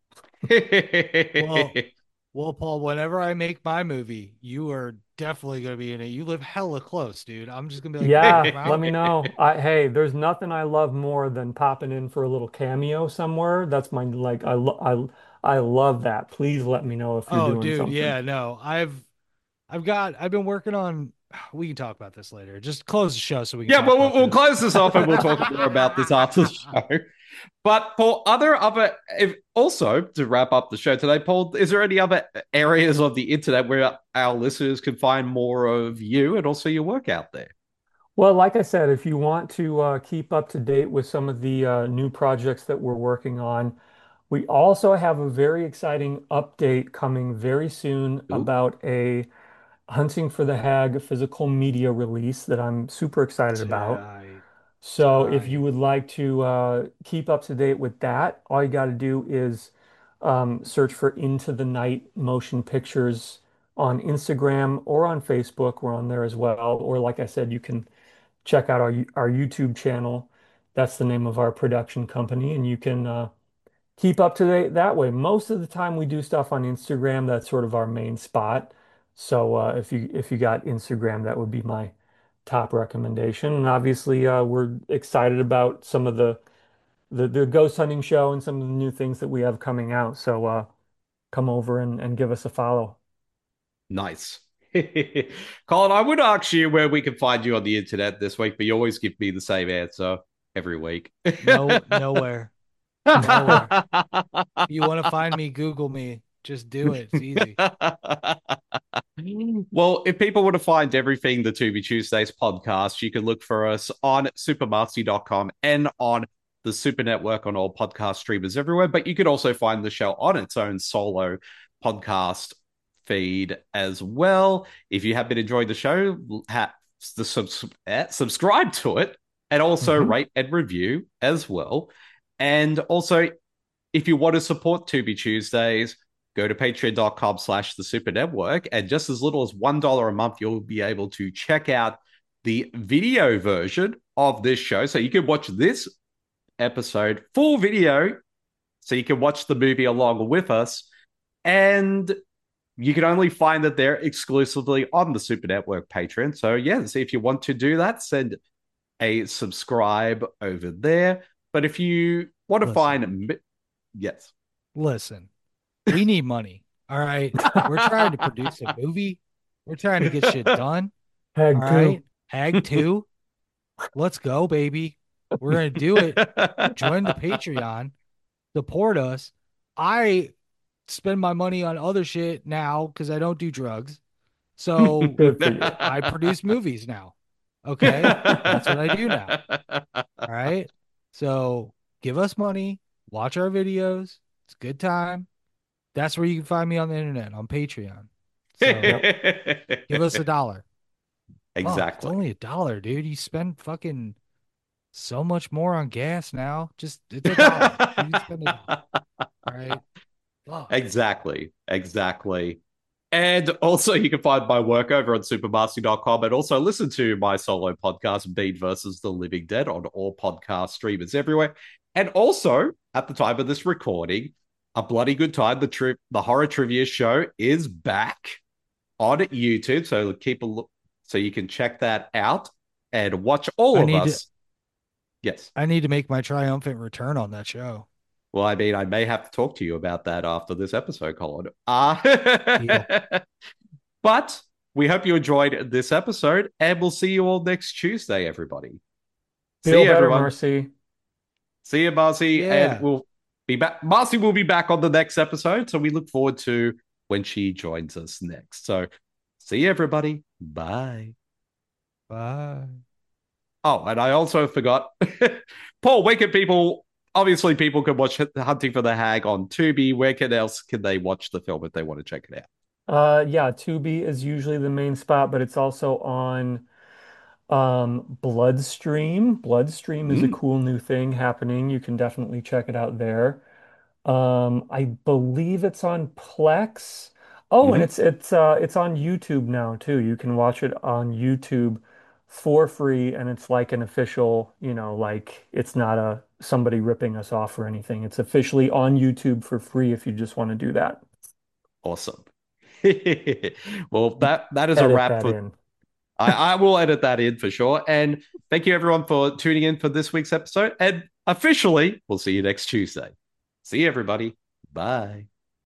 Well, Paul, whenever I make my movie, you are definitely going to be in it. You live hella close, dude. I'm just going to be like, Yeah, "Hey, I'm let out." me know. Hey, there's nothing I love more than popping in for a little cameo somewhere. That's my like I love that. Please let me know if you're Oh, doing dude, something. yeah, no. I've been working on we can talk about this later. Just close the show so we can Yeah, talk well, about we'll this. close this off and we'll talk more about this after the show. But Paul, if also to wrap up the show today, Paul, is there any other areas of the internet where our listeners can find more of you and also your work out there? Well, like I said, if you want to keep up to date with some of the new projects that we're working on, we also have a very exciting update coming very soon Ooh. about a Hunting for the Hag physical media release that I'm super excited about. Tight, So if you tight. would like to keep up to date with that, all you got to do is search for Into the Night Motion Pictures on Instagram or on Facebook. We're on there as well. Or like I said, you can check out our YouTube channel. That's the name of our production company, and you can keep up to date that way. Most of the time we do stuff on Instagram. That's sort of our main spot. So if you got Instagram, that would be my top recommendation. And obviously, we're excited about some of the ghost hunting show and some of the new things that we have coming out. So come over and give us a follow. Nice. Colin, I would ask you where we can find you on the internet this week, but you always give me the same answer every week. Nowhere. Nowhere. If you want to find me, Google me. Just do it. It's easy. Well, if people want to find everything the To Be Tuesdays podcast, you can look for us on supermarsy.com and on the Super Network on all podcast streamers everywhere. But you could also find the show on its own solo podcast feed as well. If you have been enjoying the show, subscribe to it and also rate and review as well. And also, if you want to support To Be Tuesdays, go to patreon.com/the Super Network, and just as little as $1 a month, you'll be able to check out the video version of this show. So you can watch this episode full video, so you can watch the movie along with us. And you can only find that there exclusively on the Super Network Patreon. So yes, if you want to do that, send a subscribe over there. But if you want to find, yes, listen, we need money. All right, we're trying to produce a movie. We're trying to get shit done. Hag all 2. right, Hag 2. Let's go, baby. We're gonna do it. Join the Patreon. Support us. I spend my money on other shit now because I don't do drugs. So I produce movies now. Okay. That's what I do now. All right. So give us money, watch our videos. It's a good time. That's where you can find me on the internet, on Patreon. So give us $1. Exactly. It's only $1, dude. You spend fucking so much more on gas now. Just it's $1. You spend $1. All right. Exactly. And also, you can find my work over on supermarsy.com and also listen to my solo podcast, Bede versus the Living Dead, on all podcast streamers everywhere. And also, at the time of this recording, A Bloody Good Time, the horror trivia show, is back on YouTube. So keep a look, so you can check that out and watch all of us. Yes. I need to make my triumphant return on that show. Well, I mean, I may have to talk to you about that after this episode, Colin. But we hope you enjoyed this episode, and we'll see you all next Tuesday, everybody. Feel better, everyone. Marcy. See you, Marcy. Yeah. And we'll be back. Marcy will be back on the next episode. So we look forward to when she joins us next. So see you, everybody. Bye. Bye. Oh, and I also forgot, Paul, where can people, obviously people can watch Hunting for the Hag on Tubi. Where else can they watch the film if they want to check it out? Yeah, Tubi is usually the main spot, but it's also on Bloodstream. Bloodstream is a cool new thing happening. You can definitely check it out there. I believe it's on Plex. Oh, and it's on YouTube now too. You can watch it on YouTube for free, and it's like an official, like it's not somebody ripping us off or anything. It's officially on YouTube for free if you just want to do that. Awesome. Well, that is a wrap for. I will edit that in for sure. And thank you everyone for tuning in for this week's episode. And officially, we'll see you next Tuesday. See you, everybody. Bye.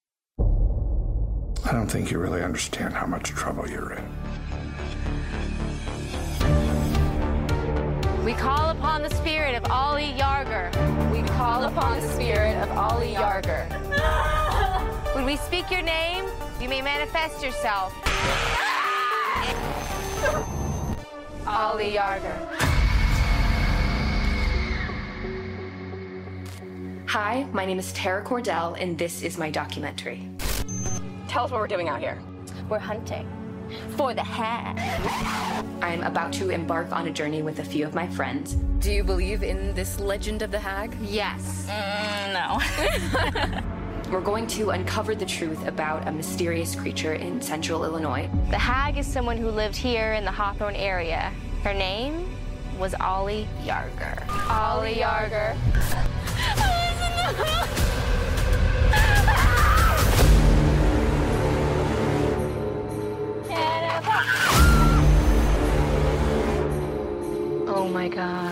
I don't think you really understand how much trouble you're in. We call upon the spirit of Ollie Yarger. We call upon the spirit of Ollie Yarger. When we speak your name, you may manifest yourself. Ollie Yarger. Hi, my name is Tara Cordell, and this is my documentary. Tell us what we're doing out here. We're hunting for the hag. I'm about to embark on a journey with a few of my friends. Do you believe in this legend of the hag? Yes. No. We're going to uncover the truth about a mysterious creature in central Illinois. The hag is someone who lived here in the Hawthorne area. Her name was Ollie Yarger. Ollie Yarger. Oh my God.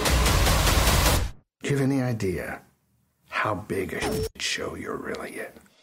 Do you have any idea how big a show you're really in?